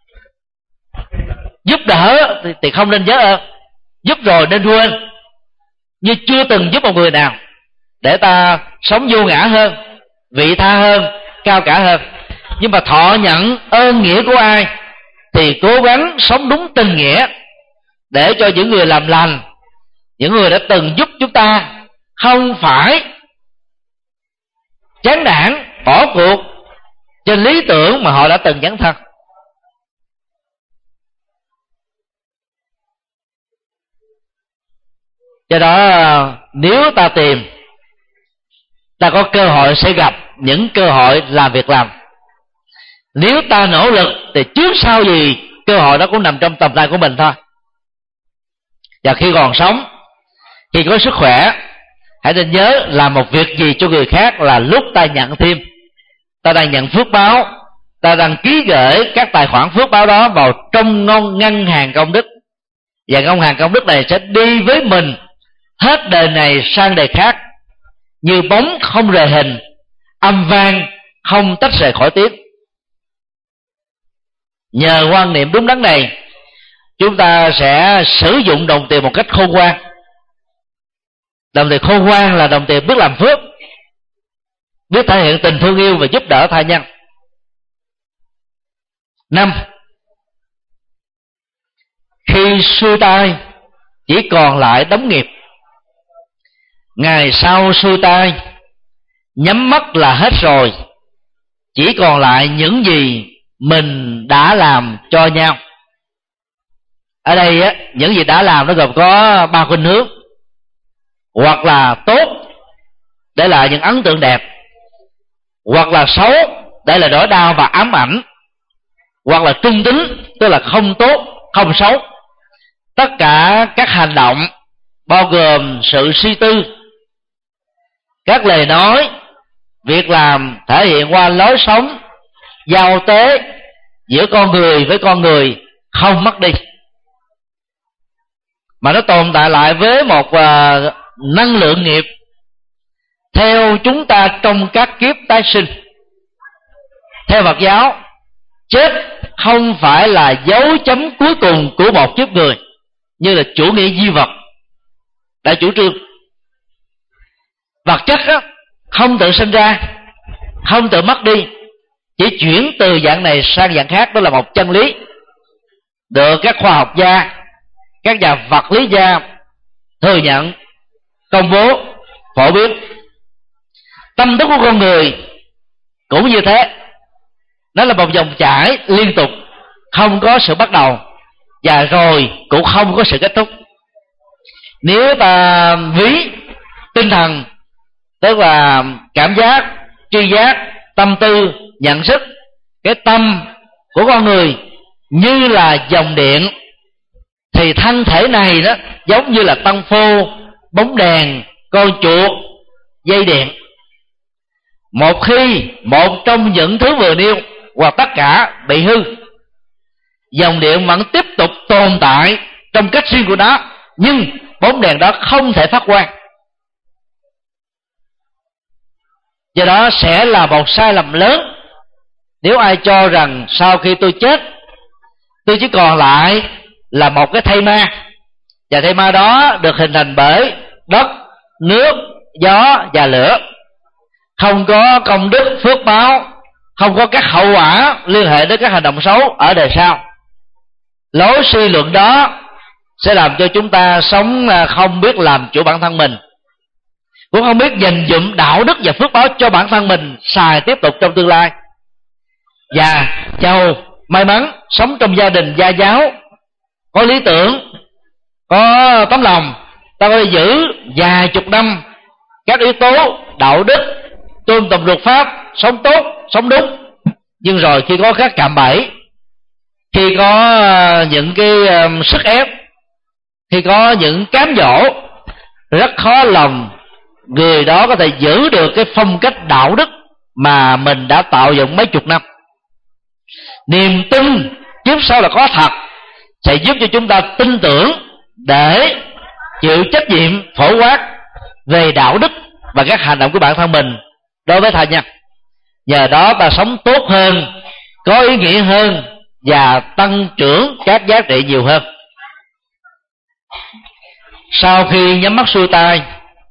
Giúp đỡ thì không nên nhớ ơn, giúp rồi nên quên, như chưa từng giúp một người nào, để ta sống vô ngã hơn, vị tha hơn, cao cả hơn. Nhưng mà thọ nhận ơn nghĩa của ai thì cố gắng sống đúng tình nghĩa, để cho những người làm lành, những người đã từng giúp chúng ta, không phải chán nản bỏ cuộc trên lý tưởng mà họ đã từng dấn thân. Do đó nếu ta tìm, ta có cơ hội sẽ gặp những cơ hội làm việc làm. Nếu ta nỗ lực thì trước sau gì cơ hội đó cũng nằm trong tầm tay của mình thôi. Và khi còn sống, khi có sức khỏe, hãy nên nhớ làm một việc gì cho người khác là lúc ta nhận thêm. Ta đang nhận phước báo, ta đang ký gửi các tài khoản phước báo đó vào trong ngân hàng công đức, và ngân hàng công đức này sẽ đi với mình hết đời này sang đời khác, như bóng không rời hình, âm vang không tách rời khỏi tiếng. Nhờ quan niệm đúng đắn này, chúng ta sẽ sử dụng đồng tiền một cách khôn ngoan. Đồng tiền khôn ngoan là đồng tiền biết làm phước, biết thể hiện tình thương yêu và giúp đỡ tha nhân. 5. Khi xuôi tay chỉ còn lại đống nghiệp. Ngày sau xuôi tay, nhắm mắt là hết rồi, chỉ còn lại những gì mình đã làm cho nhau. Ở đây á, những gì đã làm nó gồm có 3 khuynh hướng: hoặc là tốt để lại những ấn tượng đẹp, hoặc là xấu để lại nỗi đau và ám ảnh, hoặc là trung tính tức là không tốt không xấu. Tất cả các hành động bao gồm sự suy tư, các lời nói, việc làm thể hiện qua lối sống, giao tế giữa con người với con người không mất đi, mà nó tồn tại lại với một năng lượng nghiệp theo chúng ta trong các kiếp tái sinh. Theo Phật giáo, chết không phải là dấu chấm cuối cùng của một kiếp người như là chủ nghĩa duy vật đã chủ trương. Vật chất đó, không tự sinh ra, không tự mất đi, chỉ chuyển từ dạng này sang dạng khác. Đó là một chân lý được các khoa học gia, các nhà vật lý gia thừa nhận, công bố, phổ biến. Tâm thức của con người cũng như thế, nó là một dòng chảy liên tục, không có sự bắt đầu và rồi cũng không có sự kết thúc. Nếu ta ví tinh thần, tức là cảm giác, tri giác, tâm tư, nhận thức, cái tâm của con người như là dòng điện, thì thân thể này đó giống như là tăng phô, bóng đèn, con chuột, dây điện. Một khi một trong những thứ vừa nêu hoặc tất cả bị hư, dòng điện vẫn tiếp tục tồn tại trong cách riêng của nó, nhưng bóng đèn đó không thể phát quang. Do đó sẽ là một sai lầm lớn nếu ai cho rằng sau khi tôi chết, tôi chỉ còn lại là một cái thây ma, và thây ma đó được hình thành bởi đất, nước, gió và lửa, không có công đức phước báo, không có các hậu quả liên hệ đến các hành động xấu ở đời sau. Lối suy luận đó sẽ làm cho chúng ta sống không biết làm chủ bản thân mình, cũng không biết dành dụm đạo đức và phước báo cho bản thân mình xài tiếp tục trong tương lai. Và giàu may mắn sống trong gia đình gia giáo, có lý tưởng, có tấm lòng, ta có thể giữ vài chục năm các yếu tố đạo đức, tôn trọng luật pháp, sống tốt, sống đúng. Nhưng rồi khi có các cạm bẫy, khi có những cái sức ép, khi có những cám dỗ, rất khó lòng người đó có thể giữ được cái phong cách đạo đức mà mình đã tạo dựng mấy chục năm. Niềm tin kiếp sau là có thật sẽ giúp cho chúng ta tin tưởng để chịu trách nhiệm phổ quát về đạo đức và các hành động của bản thân mình đối với tha nhân. Nhờ đó ta sống tốt hơn, có ý nghĩa hơn và tăng trưởng các giá trị nhiều hơn. Sau khi nhắm mắt xuôi tay,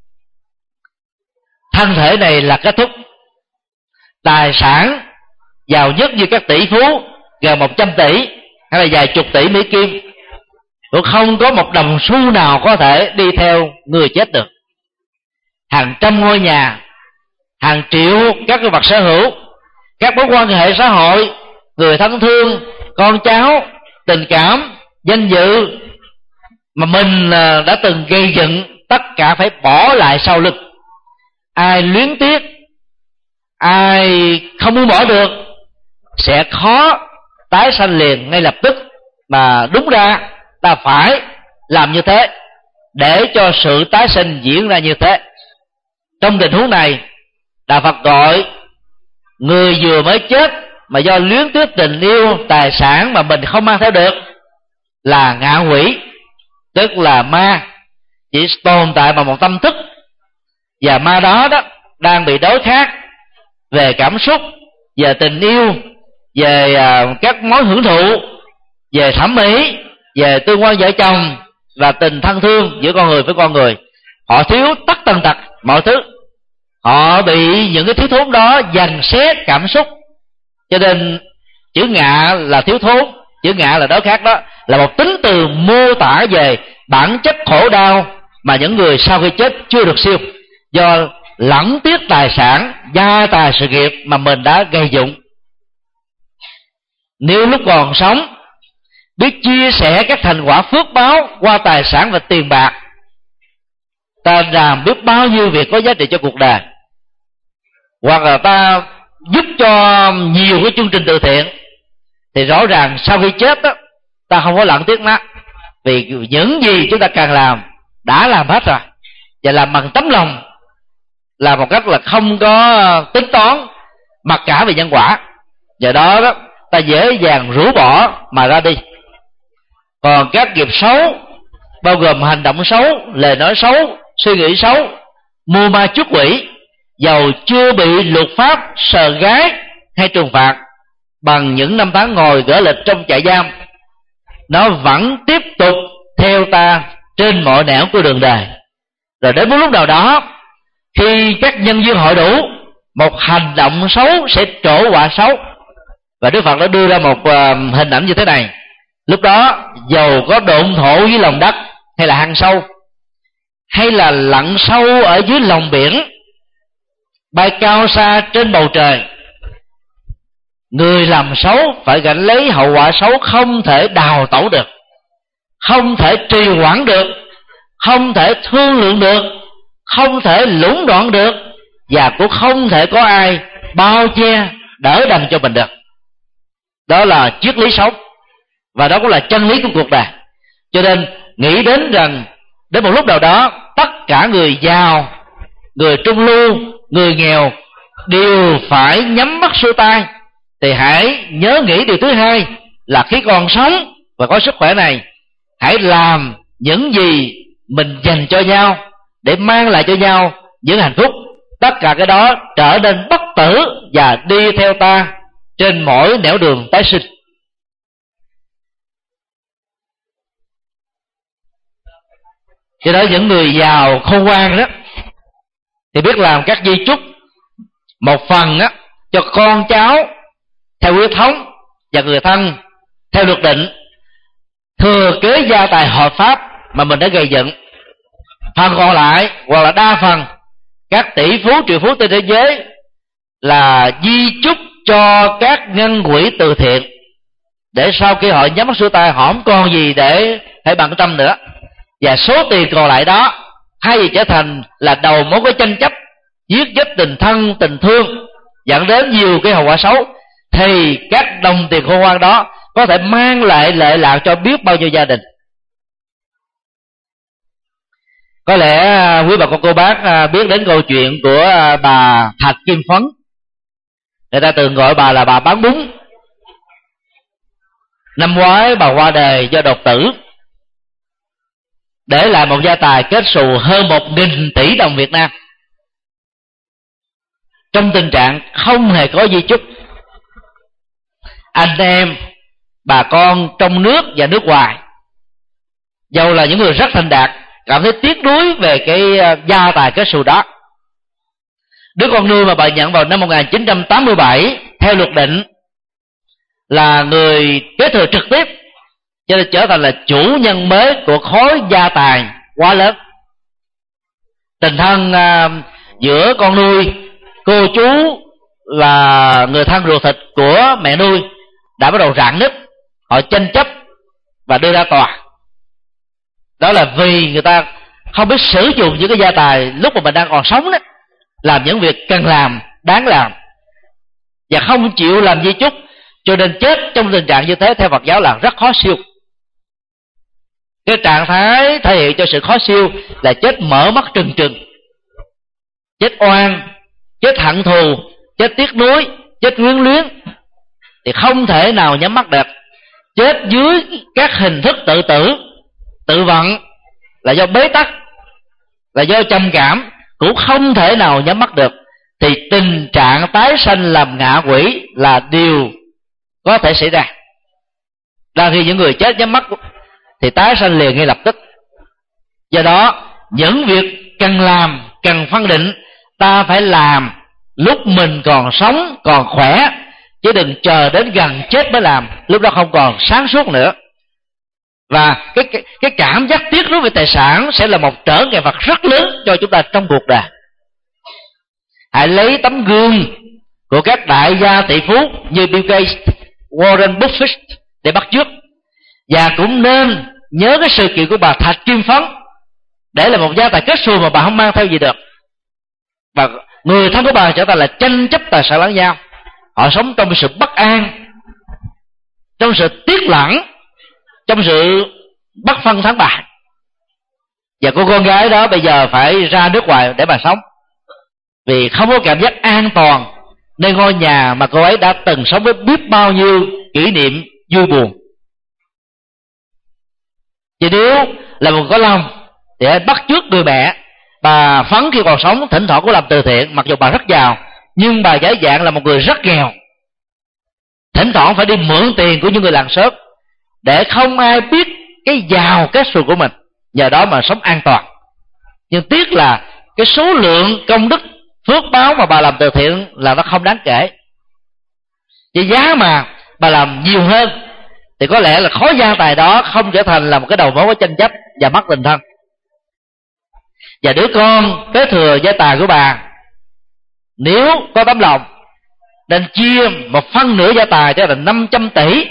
thân thể này là kết thúc. Tài sản giàu nhất như các tỷ phú gần 100 tỷ hay là vài chục tỷ Mỹ Kim, cũng không có một đồng xu nào có thể đi theo người chết được. Hàng trăm ngôi nhà, hàng triệu các vật sở hữu, các mối quan hệ xã hội, người thân thương, con cháu, tình cảm, danh dự mà mình đã từng gây dựng tất cả phải bỏ lại sau lưng. Ai luyến tiếc, ai không muốn bỏ được sẽ khó tái sanh liền ngay lập tức, mà đúng ra ta phải làm như thế để cho sự tái sinh diễn ra như thế. Trong tình huống này, Đạo Phật gọi người vừa mới chết mà do luyến tiếc tình yêu tài sản mà mình không mang theo được là ngạ quỷ, tức là ma chỉ tồn tại bằng một tâm thức, và ma đó đang bị đối khác về cảm xúc, về tình yêu, về các mối hưởng thụ, về thẩm mỹ, về tương quan vợ chồng và tình thân thương giữa con người với con người. Họ thiếu tất tần tật mọi thứ, họ bị những cái thiếu thốn đó dằn xé cảm xúc, cho nên chữ ngạ là thiếu thốn, chữ ngạ là đối khác. Đó là một tính từ mô tả về bản chất khổ đau mà những người sau khi chết chưa được siêu, do lẫn tiếc tài sản, gia tài sự nghiệp mà mình đã gây dựng. Nếu lúc còn sống biết chia sẻ các thành quả phước báo qua tài sản và tiền bạc, ta làm biết bao nhiêu việc có giá trị cho cuộc đời, hoặc là ta giúp cho nhiều cái chương trình từ thiện, thì rõ ràng sau khi chết đó, ta không có lẫn tiếc nó, vì những gì chúng ta cần làm đã làm hết rồi, và làm bằng tấm lòng, làm một cách là không có tính toán mặc cả về nhân quả. Do đó ta dễ dàng rũ bỏ mà ra đi. Còn các nghiệp xấu bao gồm hành động xấu, lời nói xấu, suy nghĩ xấu, mưu ma chuất quỷ, dầu chưa bị luật pháp sờ gái hay trừng phạt bằng những năm tháng ngồi gỡ lịch trong trại giam, nó vẫn tiếp tục theo ta trên mọi nẻo của đường đời. Rồi đến một lúc nào đó, khi các nhân duyên hội đủ, một hành động xấu sẽ trổ quả xấu. Và Đức Phật đã đưa ra một hình ảnh như thế này: lúc đó dầu có độn thổ dưới lòng đất, hay là hang sâu, hay là lặn sâu ở dưới lòng biển, bay cao xa trên bầu trời, người làm xấu phải gánh lấy hậu quả xấu, không thể đào tẩu được, không thể trì hoãn được, không thể thương lượng được, không thể lũng đoạn được, và cũng không thể có ai bao che đỡ đần cho mình được. Đó là triết lý sống, và đó cũng là chân lý của cuộc đời. Cho nên nghĩ đến rằng đến một lúc nào đó, tất cả người giàu, người trung lưu, người nghèo đều phải nhắm mắt xuôi tay, thì hãy nhớ nghĩ điều thứ hai là khi còn sống và có sức khỏe này, hãy làm những gì mình dành cho nhau để mang lại cho nhau những hạnh phúc. Tất cả cái đó trở nên bất tử và đi theo ta trên mỗi nẻo đường tái sinh. Cho đó những người giàu khôn ngoan đó thì biết làm các di chúc, một phần đó cho con cháu theo huyết thống và người thân theo luật định, thừa kế gia tài hợp pháp mà mình đã gây dựng. Phần còn lại, hoặc là đa phần, các tỷ phú triệu phú trên thế giới là di chúc cho các ngân quỹ từ thiện, để sau khi họ nhắm mắt xuôi tay, họ không còn gì để phải bận tâm nữa. Và số tiền còn lại đó, thay vì trở thành là đầu mối cái tranh chấp, giết chết tình thân, tình thương, dẫn đến nhiều cái hậu quả xấu, thì các đồng tiền khôn ngoan đó có thể mang lại lợi lạc cho biết bao nhiêu gia đình. Có lẽ quý bà con cô bác biết đến câu chuyện của bà Thạch Kim Phấn. Người ta thường gọi bà là bà bán bún. Năm ngoái bà qua đời do đột tử, để lại một gia tài kết xù hơn 1.000 tỷ đồng Việt Nam, trong tình trạng không hề có di chúc. Anh em, bà con trong nước và nước ngoài, dầu là những người rất thành đạt, cảm thấy tiếc nuối về cái gia tài kết xù đó. Đứa con nuôi mà bà nhận vào năm 1987 theo luật định là người kế thừa trực tiếp, cho nên trở thành là chủ nhân mới của khối gia tài quá lớn. Tình thân giữa con nuôi, cô chú là người thân ruột thịt của mẹ nuôi đã bắt đầu rạn nứt. Họ tranh chấp và đưa ra tòa. Đó là vì người ta không biết sử dụng những cái gia tài lúc mà mình đang còn sống đó, làm những việc cần làm, đáng làm, và không chịu làm di chúc, cho nên chết trong tình trạng như thế theo Phật giáo là rất khó siêu. Cái trạng thái thể hiện cho sự khó siêu là chết mở mắt trừng trừng, chết oan, chết hận thù, chết tiếc nuối, chết quyến luyến, thì không thể nào nhắm mắt được. Chết dưới các hình thức tự tử, tự vận, là do bế tắc, là do trầm cảm, cũng không thể nào nhắm mắt được. Thì tình trạng tái sanh làm ngạ quỷ là điều có thể xảy ra. Là khi những người chết nhắm mắt thì tái sanh liền ngay lập tức. Do đó những việc cần làm, cần phân định, ta phải làm lúc mình còn sống, còn khỏe, chứ đừng chờ đến gần chết mới làm, lúc đó không còn sáng suốt nữa. Và cái cảm giác tiếc nuối về tài sản sẽ là một trở ngại vật rất lớn cho chúng ta trong cuộc đời. Hãy lấy tấm gương của các đại gia tỷ phú như Bill Gates, Warren Buffett để bắt chước, và cũng nên nhớ cái sự kiện của bà Thạch Kim Phấn, để là một gia tài kết xù mà bà không mang theo gì được, và người thân của bà trở thành là tranh chấp tài sản lẫn nhau. Họ sống trong sự bất an, trong sự tiếc lẳng, trong sự bất phân thắng bại. Và cô con gái đó bây giờ phải ra nước ngoài để mà sống, vì không có cảm giác an toàn nơi ngôi nhà mà cô ấy đã từng sống với biết bao nhiêu kỷ niệm vui buồn. Chứ nếu là một có lòng thì hãy bắt chước người mẹ. Bà Phấn khi còn sống thỉnh thoảng cũng làm từ thiện, mặc dù bà rất giàu, nhưng bà giả dạng là một người rất nghèo, thỉnh thoảng phải đi mượn tiền của những người làng xóm để không ai biết cái giàu kết xù của mình, nhờ đó mà sống an toàn. Nhưng tiếc là cái số lượng công đức phước báo mà bà làm từ thiện là nó không đáng kể. Chỉ giá mà bà làm nhiều hơn thì có lẽ là khối gia tài đó không trở thành là một cái đầu mối có tranh chấp và mất tình thân. Và đứa con kế thừa gia tài của bà, nếu có tấm lòng, nên chia một phân nửa gia tài, cho là 500 tỷ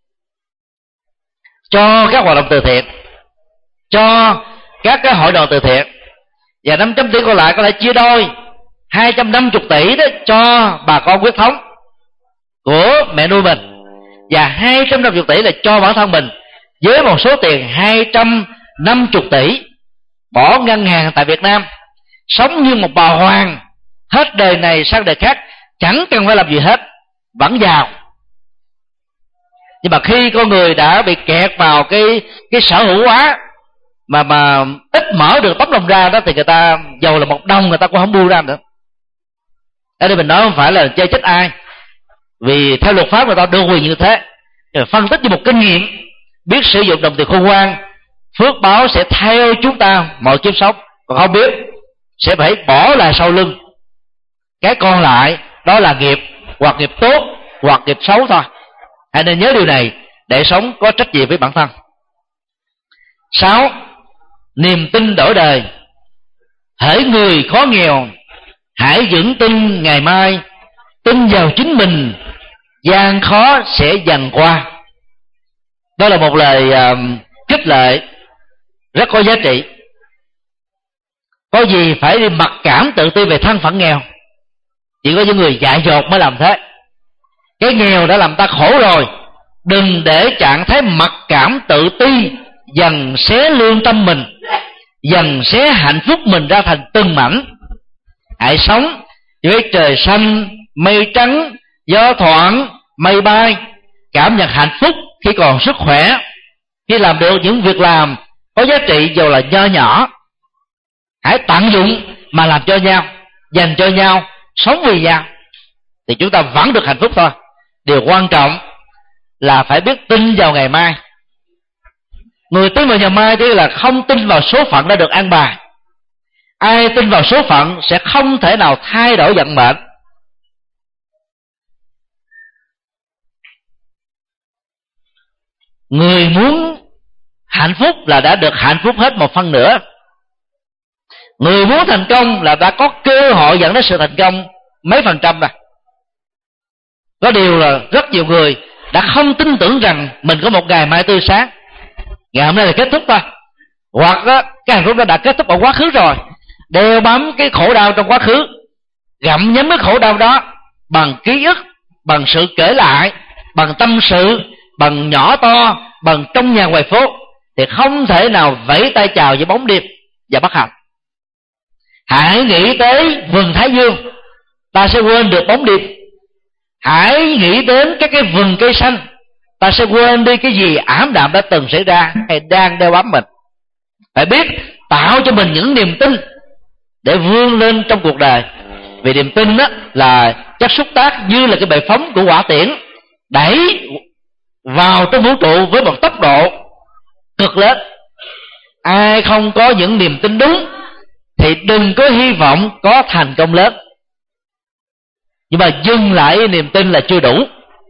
cho các hoạt động từ thiện, cho các cái hội đoàn từ thiện, và 500 tỷ còn lại có thể chia đôi, 250 tỷ đó cho bà con huyết thống của mẹ nuôi mình, và 250 tỷ là cho bản thân mình, với một số tiền 250 tỷ bỏ ngân hàng tại Việt Nam, sống như một bà hoàng, hết đời này sang đời khác, chẳng cần phải làm gì hết, vẫn giàu. Nhưng mà khi con người đã bị kẹt vào cái sở hữu hóa mà ít mở được tấm lòng ra đó, thì người ta giàu là một đồng người ta cũng không buông ra nữa. Ở đây mình nói không phải là chơi chết ai, vì theo luật pháp người ta đưa quyền như thế. Phân tích như một kinh nghiệm, biết sử dụng đồng tiền khôn ngoan, phước báo sẽ theo chúng ta mọi kiếp sống. Còn không biết sẽ phải bỏ lại sau lưng. Cái còn lại đó là nghiệp, hoặc nghiệp tốt hoặc nghiệp xấu thôi. Hãy nên nhớ điều này để sống có trách nhiệm với bản thân. 6. Niềm tin đổi đời. Hễ người khó nghèo, hãy vững tin ngày mai, tin vào chính mình, gian khó sẽ dần qua. Đó là một lời khích lệ rất có giá trị. Có gì phải đi mặc cảm tự ti về thân phận nghèo, chỉ có những người dại dột mới làm thế. Cái nghèo đã làm ta khổ rồi, đừng để trạng thái mặc cảm tự ti dần xé lương tâm mình, dần xé hạnh phúc mình ra thành từng mảnh. Hãy sống với trời xanh, mây trắng, gió thoảng, mây bay, cảm nhận hạnh phúc khi còn sức khỏe, khi làm được những việc làm có giá trị dù là nho nhỏ. Hãy tận dụng mà làm cho nhau, dành cho nhau, sống vì nhau, thì chúng ta vẫn được hạnh phúc thôi. Điều quan trọng là phải biết tin vào ngày mai. Người tin vào ngày mai chứ là không tin vào số phận đã được an bài. Ai tin vào số phận sẽ không thể nào thay đổi vận mệnh. Người muốn hạnh phúc là đã được hạnh phúc hết 1/2. Người muốn thành công là đã có cơ hội dẫn đến sự thành công mấy % rồi. Có điều là rất nhiều người đã không tin tưởng rằng mình có một ngày mai tươi sáng. Ngày hôm nay là kết thúc thôi, hoặc đó, cái hạnh phúc đó đã kết thúc ở quá khứ rồi, đeo bám cái khổ đau trong quá khứ, gặm nhấm cái khổ đau đó bằng ký ức, bằng sự kể lại, bằng tâm sự, bằng nhỏ to, bằng trong nhà ngoài phố, thì không thể nào vẫy tay chào với bóng đêm và bất hạnh. Hãy nghĩ tới vườn Thái Dương, ta sẽ quên được bóng đêm. Hãy nghĩ đến các cái vườn cây xanh, ta sẽ quên đi cái gì ảm đạm đã từng xảy ra hay đang đeo bám mình. Phải biết tạo cho mình những niềm tin để vươn lên trong cuộc đời. Vì niềm tin đó là chất xúc tác như là cái bệ phóng của hỏa tiễn, đẩy vào trong vũ trụ với một tốc độ cực lớn. Ai không có những niềm tin đúng thì đừng có hy vọng có thành công lớn. Nhưng mà dừng lại niềm tin là chưa đủ.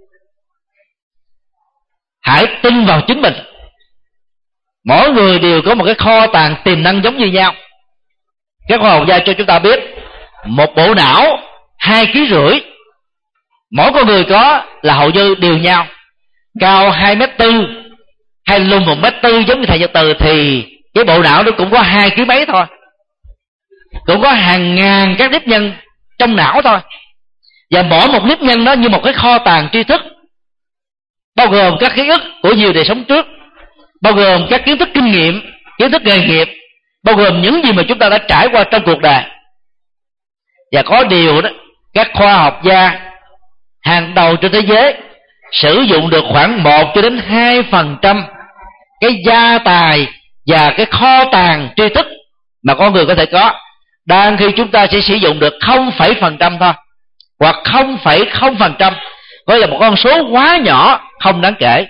Hãy tin vào chính mình. Mỗi người đều có một cái kho tàng tiềm năng giống như nhau. Các khoa học gia cho chúng ta biết, một bộ não 2,5 kg, mỗi con người có là hầu như đều nhau. Cao 2,4 m hay lùn 1,4 m giống như thầy Nhật Từ, thì cái bộ não nó cũng có 2 kg mấy thôi. Cũng có hàng ngàn các nếp nhân trong não thôi. Và mỗi một nếp nhân đó như một cái kho tàng tri thức, bao gồm các ký ức của nhiều đời sống trước, bao gồm các kiến thức kinh nghiệm, kiến thức nghề nghiệp, bao gồm những gì mà chúng ta đã trải qua trong cuộc đời. Và có điều đó, các khoa học gia hàng đầu trên thế giới sử dụng được khoảng 1 cho đến 2% cái gia tài và cái kho tàng tri thức mà con người có thể có, đang khi chúng ta sẽ sử dụng được 0,% thôi, hoặc 0,0%, coi là một con số quá nhỏ, không đáng kể.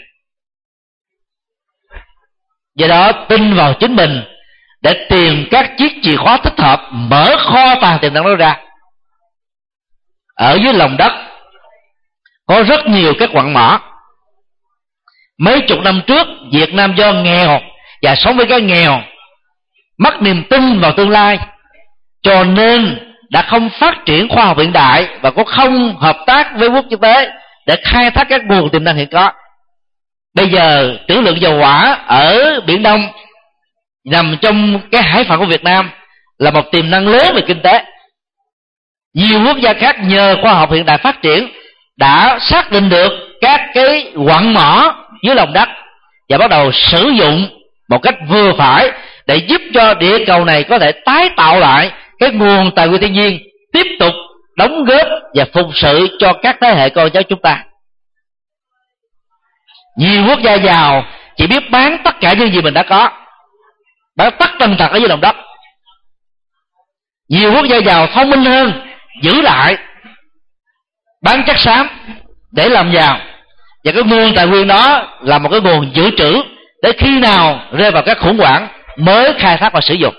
Do đó tin vào chính mình để tìm các chiếc chìa khóa thích hợp, mở kho tàng tiềm năng đó ra. Ở dưới lòng đất có rất nhiều các quặng mỏ. Mấy chục năm trước, Việt Nam do nghèo và sống với cái nghèo, mất niềm tin vào tương lai, cho nên đã không phát triển khoa học hiện đại và cũng không hợp tác với quốc tế để khai thác các nguồn tiềm năng hiện có. Bây giờ trữ lượng dầu hỏa ở Biển Đông nằm trong cái hải phận của Việt Nam là một tiềm năng lớn về kinh tế. Nhiều quốc gia khác nhờ khoa học hiện đại phát triển đã xác định được các cái quặng mỏ dưới lòng đất và bắt đầu sử dụng một cách vừa phải để giúp cho địa cầu này có thể tái tạo lại cái nguồn tài nguyên thiên nhiên, tiếp tục đóng góp và phục sự cho các thế hệ con cháu chúng ta. Nhiều quốc gia giàu chỉ biết bán tất cả những gì mình đã có, bán tất tần tật ở dưới lòng đất. Nhiều quốc gia giàu thông minh hơn giữ lại, bán chất xám để làm giàu, và cái nguồn tài nguyên đó là một cái nguồn dự trữ để khi nào rơi vào các khủng hoảng mới khai thác và sử dụng.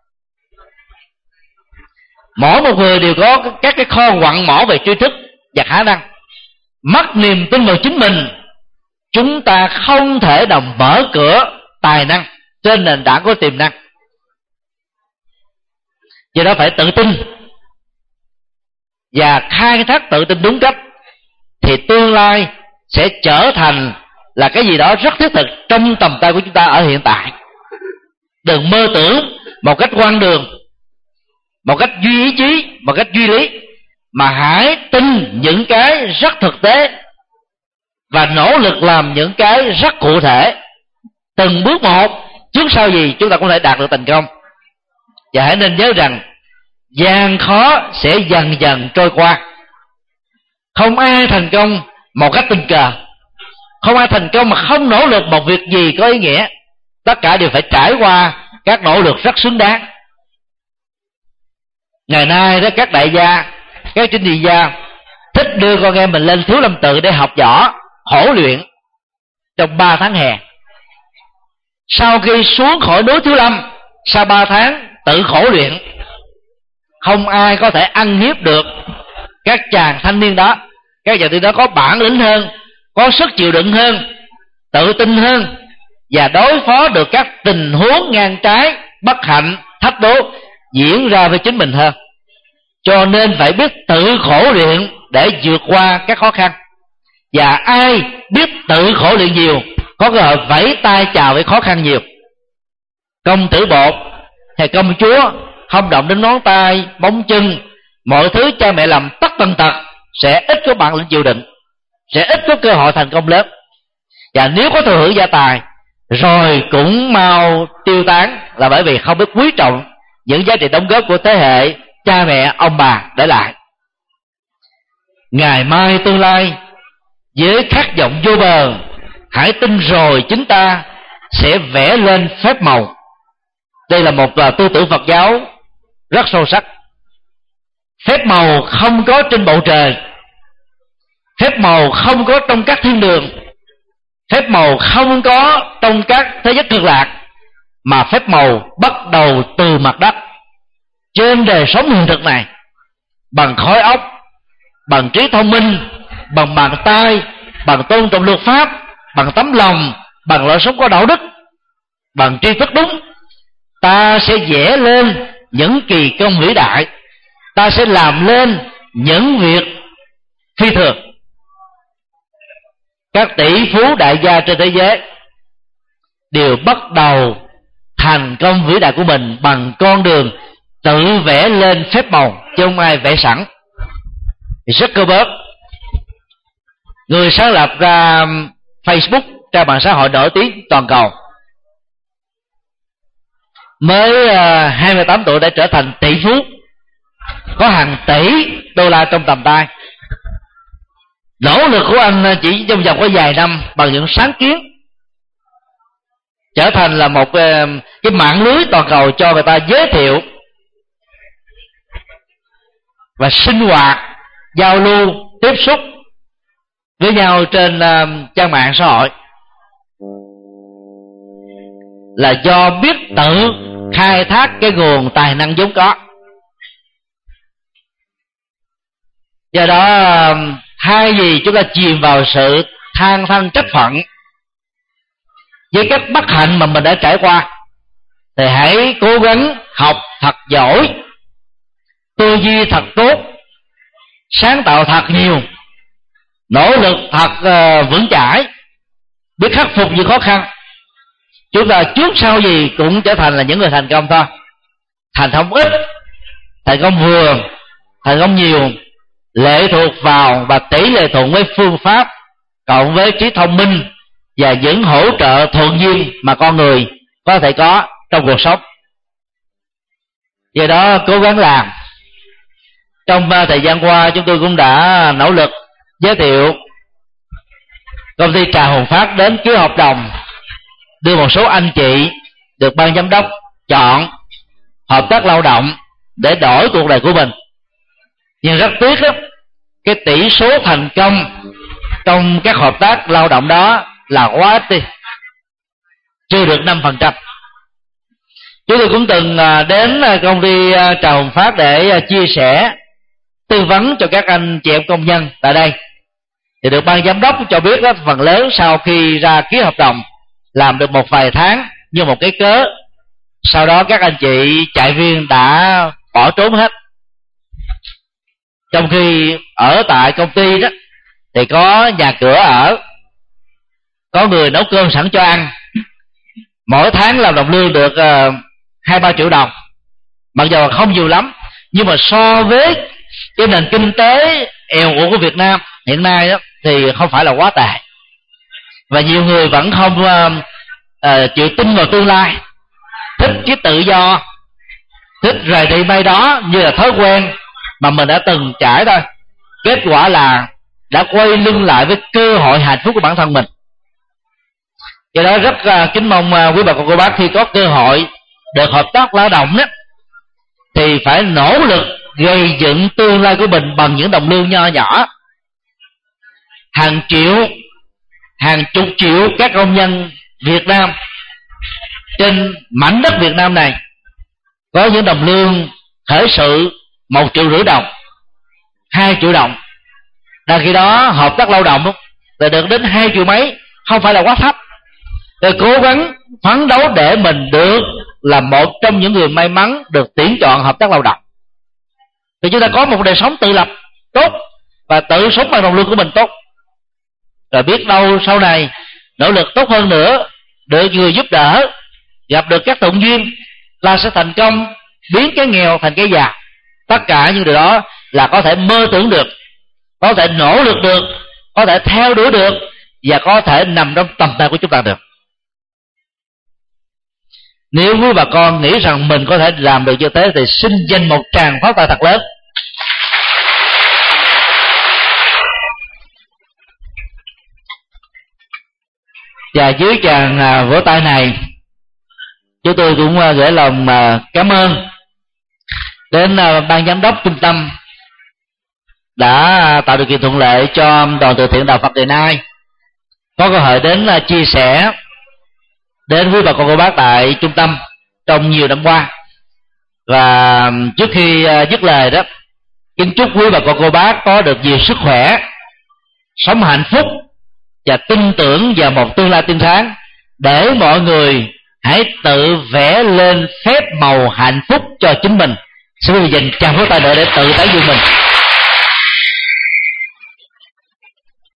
Mỗi một người đều có các cái kho quặng mỏ về tri thức và khả năng. Mất niềm tin vào chính mình, chúng ta không thể nào mở cửa tài năng trên nền tảng của tiềm năng. Do đó phải tự tin và khai thác tự tin đúng cách, thì tương lai sẽ trở thành là cái gì đó rất thiết thực trong tầm tay của chúng ta ở hiện tại. Đừng mơ tưởng một cách hoang đường, một cách duy ý chí, một cách duy lý, mà hãy tin những cái rất thực tế và nỗ lực làm những cái rất cụ thể. Từng bước một, trước sau gì chúng ta cũng thể đạt được thành công. Và hãy nên nhớ rằng gian khó sẽ dần dần trôi qua. Không ai thành công một cách tình cờ, không ai thành công mà không nỗ lực một việc gì có ý nghĩa. Tất cả đều phải trải qua các nỗ lực rất xứng đáng. Ngày nay đó, các đại gia, các chính trị gia thích đưa con em mình lên Thiếu Lâm Tự để học võ, khổ luyện trong 3 tháng hè. Sau khi xuống khỏi núi Thiếu Lâm, sau 3 tháng tự khổ luyện, không ai có thể ăn hiếp được các chàng thanh niên đó. Các chàng thanh niên đó có bản lĩnh hơn, có sức chịu đựng hơn, tự tin hơn, và đối phó được các tình huống ngang trái, bất hạnh, thách đố diễn ra với chính mình hơn. Cho nên phải biết tự khổ luyện để vượt qua các khó khăn. Và ai biết tự khổ luyện nhiều có cơ hội vẫy tay chào với khó khăn nhiều. công tử bột hay công chúa, không động đến ngón tay, móng chân, mọi thứ cha mẹ làm tất tần tật, sẽ ít có bản lĩnh chịu đựng, sẽ ít có cơ hội thành công lớn. Và nếu có thừa hưởng gia tài rồi cũng mau tiêu tán, là bởi vì không biết quý trọng những giá trị đóng góp của thế hệ cha mẹ ông bà để lại. Ngày mai tương lai với khát vọng vô bờ, hãy tin rồi chúng ta sẽ vẽ lên phép màu. Đây là một tư tưởng Phật giáo rất sâu sắc. Phép màu không có trên bầu trời, phép màu không có trong các thiên đường, phép màu không có trong các thế giới cực lạc, mà phép màu bắt đầu từ mặt đất, trên đời sống hiện thực này, bằng khối óc, bằng trí thông minh, bằng bàn tay, bằng tôn trọng luật pháp, bằng tấm lòng, bằng lối sống có đạo đức, bằng tri thức đúng. Ta sẽ vẽ lên những kỳ công vĩ đại, ta sẽ làm lên những việc phi thường. Các tỷ phú đại gia trên thế giới đều bắt đầu thành công vĩ đại của mình bằng con đường tự vẽ lên phép màu, chứ không ai vẽ sẵn. Zuckerberg, người sáng lập ra Facebook, trang mạng xã hội nổi tiếng toàn cầu, mới 28 tuổi đã trở thành tỷ phú, có hàng tỷ đô la trong tầm tay. Nỗ lực của anh chỉ trong vòng có vài năm, bằng những sáng kiến, trở thành là một cái mạng lưới toàn cầu cho người ta giới thiệu và sinh hoạt, giao lưu, tiếp xúc với nhau trên trang mạng xã hội, là do biết tự khai thác cái nguồn tài năng vốn có. Do đó, thay vì chúng ta chìm vào sự than thân trách phận với các bất hạnh mà mình đã trải qua, thì hãy cố gắng học thật giỏi, tư duy thật tốt, sáng tạo thật nhiều, nỗ lực thật vững chãi, biết khắc phục những khó khăn. Chúng ta trước sau gì cũng trở thành là những người thành công thôi. Thành công ít, thành công vừa, thành công nhiều, lệ thuộc vào và tỷ lệ thuận với phương pháp cộng với trí thông minh và những hỗ trợ thuận duyên mà con người có thể có trong cuộc sống. Do đó cố gắng làm. Trong thời gian qua chúng tôi cũng đã nỗ lực giới thiệu công ty Trà Hồng Phát đến ký hợp đồng, đưa một số anh chị được ban giám đốc chọn hợp tác lao động để đổi cuộc đời của mình. Nhưng rất tiếc đó, cái tỷ số thành công trong các hợp tác lao động đó là quá ít đi, chưa được 5%. Chúng tôi cũng từng đến công ty Trà Hồng Phát để chia sẻ, tư vấn cho các anh chị em công nhân tại đây. Thì được ban giám đốc cho biết đó, phần lớn sau khi ra ký hợp đồng làm được một vài tháng như một cái cớ, sau đó các anh chị chạy viên đã bỏ trốn hết. Trong khi ở tại công ty đó thì có nhà cửa ở, có người nấu cơm sẵn cho ăn, mỗi tháng làm đồng lương được 2-3 triệu đồng, mặc dù không nhiều lắm, nhưng mà so với cái nền kinh tế eo uột của Việt Nam hiện nay đó thì không phải là quá tệ. Và nhiều người vẫn không chịu tin vào tương lai, thích cái tự do, thích rời đi bay đó như là thói quen mà mình đã từng trải thôi. Kết quả là đã quay lưng lại với cơ hội hạnh phúc của bản thân mình. Do đó rất kính mong quý bà con cô bác khi có cơ hội được hợp tác lao động đó, thì phải nỗ lực gây dựng tương lai của mình bằng những đồng lương nho nhỏ. Hàng triệu, hàng chục triệu các công nhân Việt Nam trên mảnh đất Việt Nam này có những đồng lương khởi sự 1,5 triệu đồng, 2 triệu đồng. Đang khi đó hợp tác lao động là được đến 2 triệu mấy, không phải là quá thấp. Rồi cố gắng phấn đấu để mình được là một trong những người may mắn được tuyển chọn hợp tác lao động, thì chúng ta có một đời sống tự lập tốt và tự sống bằng đồng lương của mình tốt. Rồi biết đâu sau này nỗ lực tốt hơn nữa, được người giúp đỡ, gặp được các thuận duyên là sẽ thành công, biến cái nghèo thành cái giàu. Tất cả những điều đó là có thể mơ tưởng được, có thể nỗ lực được, có thể theo đuổi được, và có thể nằm trong tầm tay của chúng ta được. Nếu quý bà con nghĩ rằng mình có thể làm được như thế thì xin dành một tràng pháo tay thật lớn. Và dưới tràng vỗ tay này, chúng tôi cũng gửi lòng cảm ơn đến ban giám đốc trung tâm đã tạo điều kiện thuận lợi cho đoàn từ thiện Đạo Phật ngày nay có cơ hội đến chia sẻ đến với bà con cô bác tại trung tâm trong nhiều năm qua. Và trước khi dứt lời đó, kính chúc quý bà con cô bác có được nhiều sức khỏe, sống hạnh phúc và tin tưởng vào một tương lai tươi sáng, để mọi người hãy tự vẽ lên phép màu hạnh phúc cho chính mình. Xin quý vị dành tràng pháo tay để tự tán dương mình.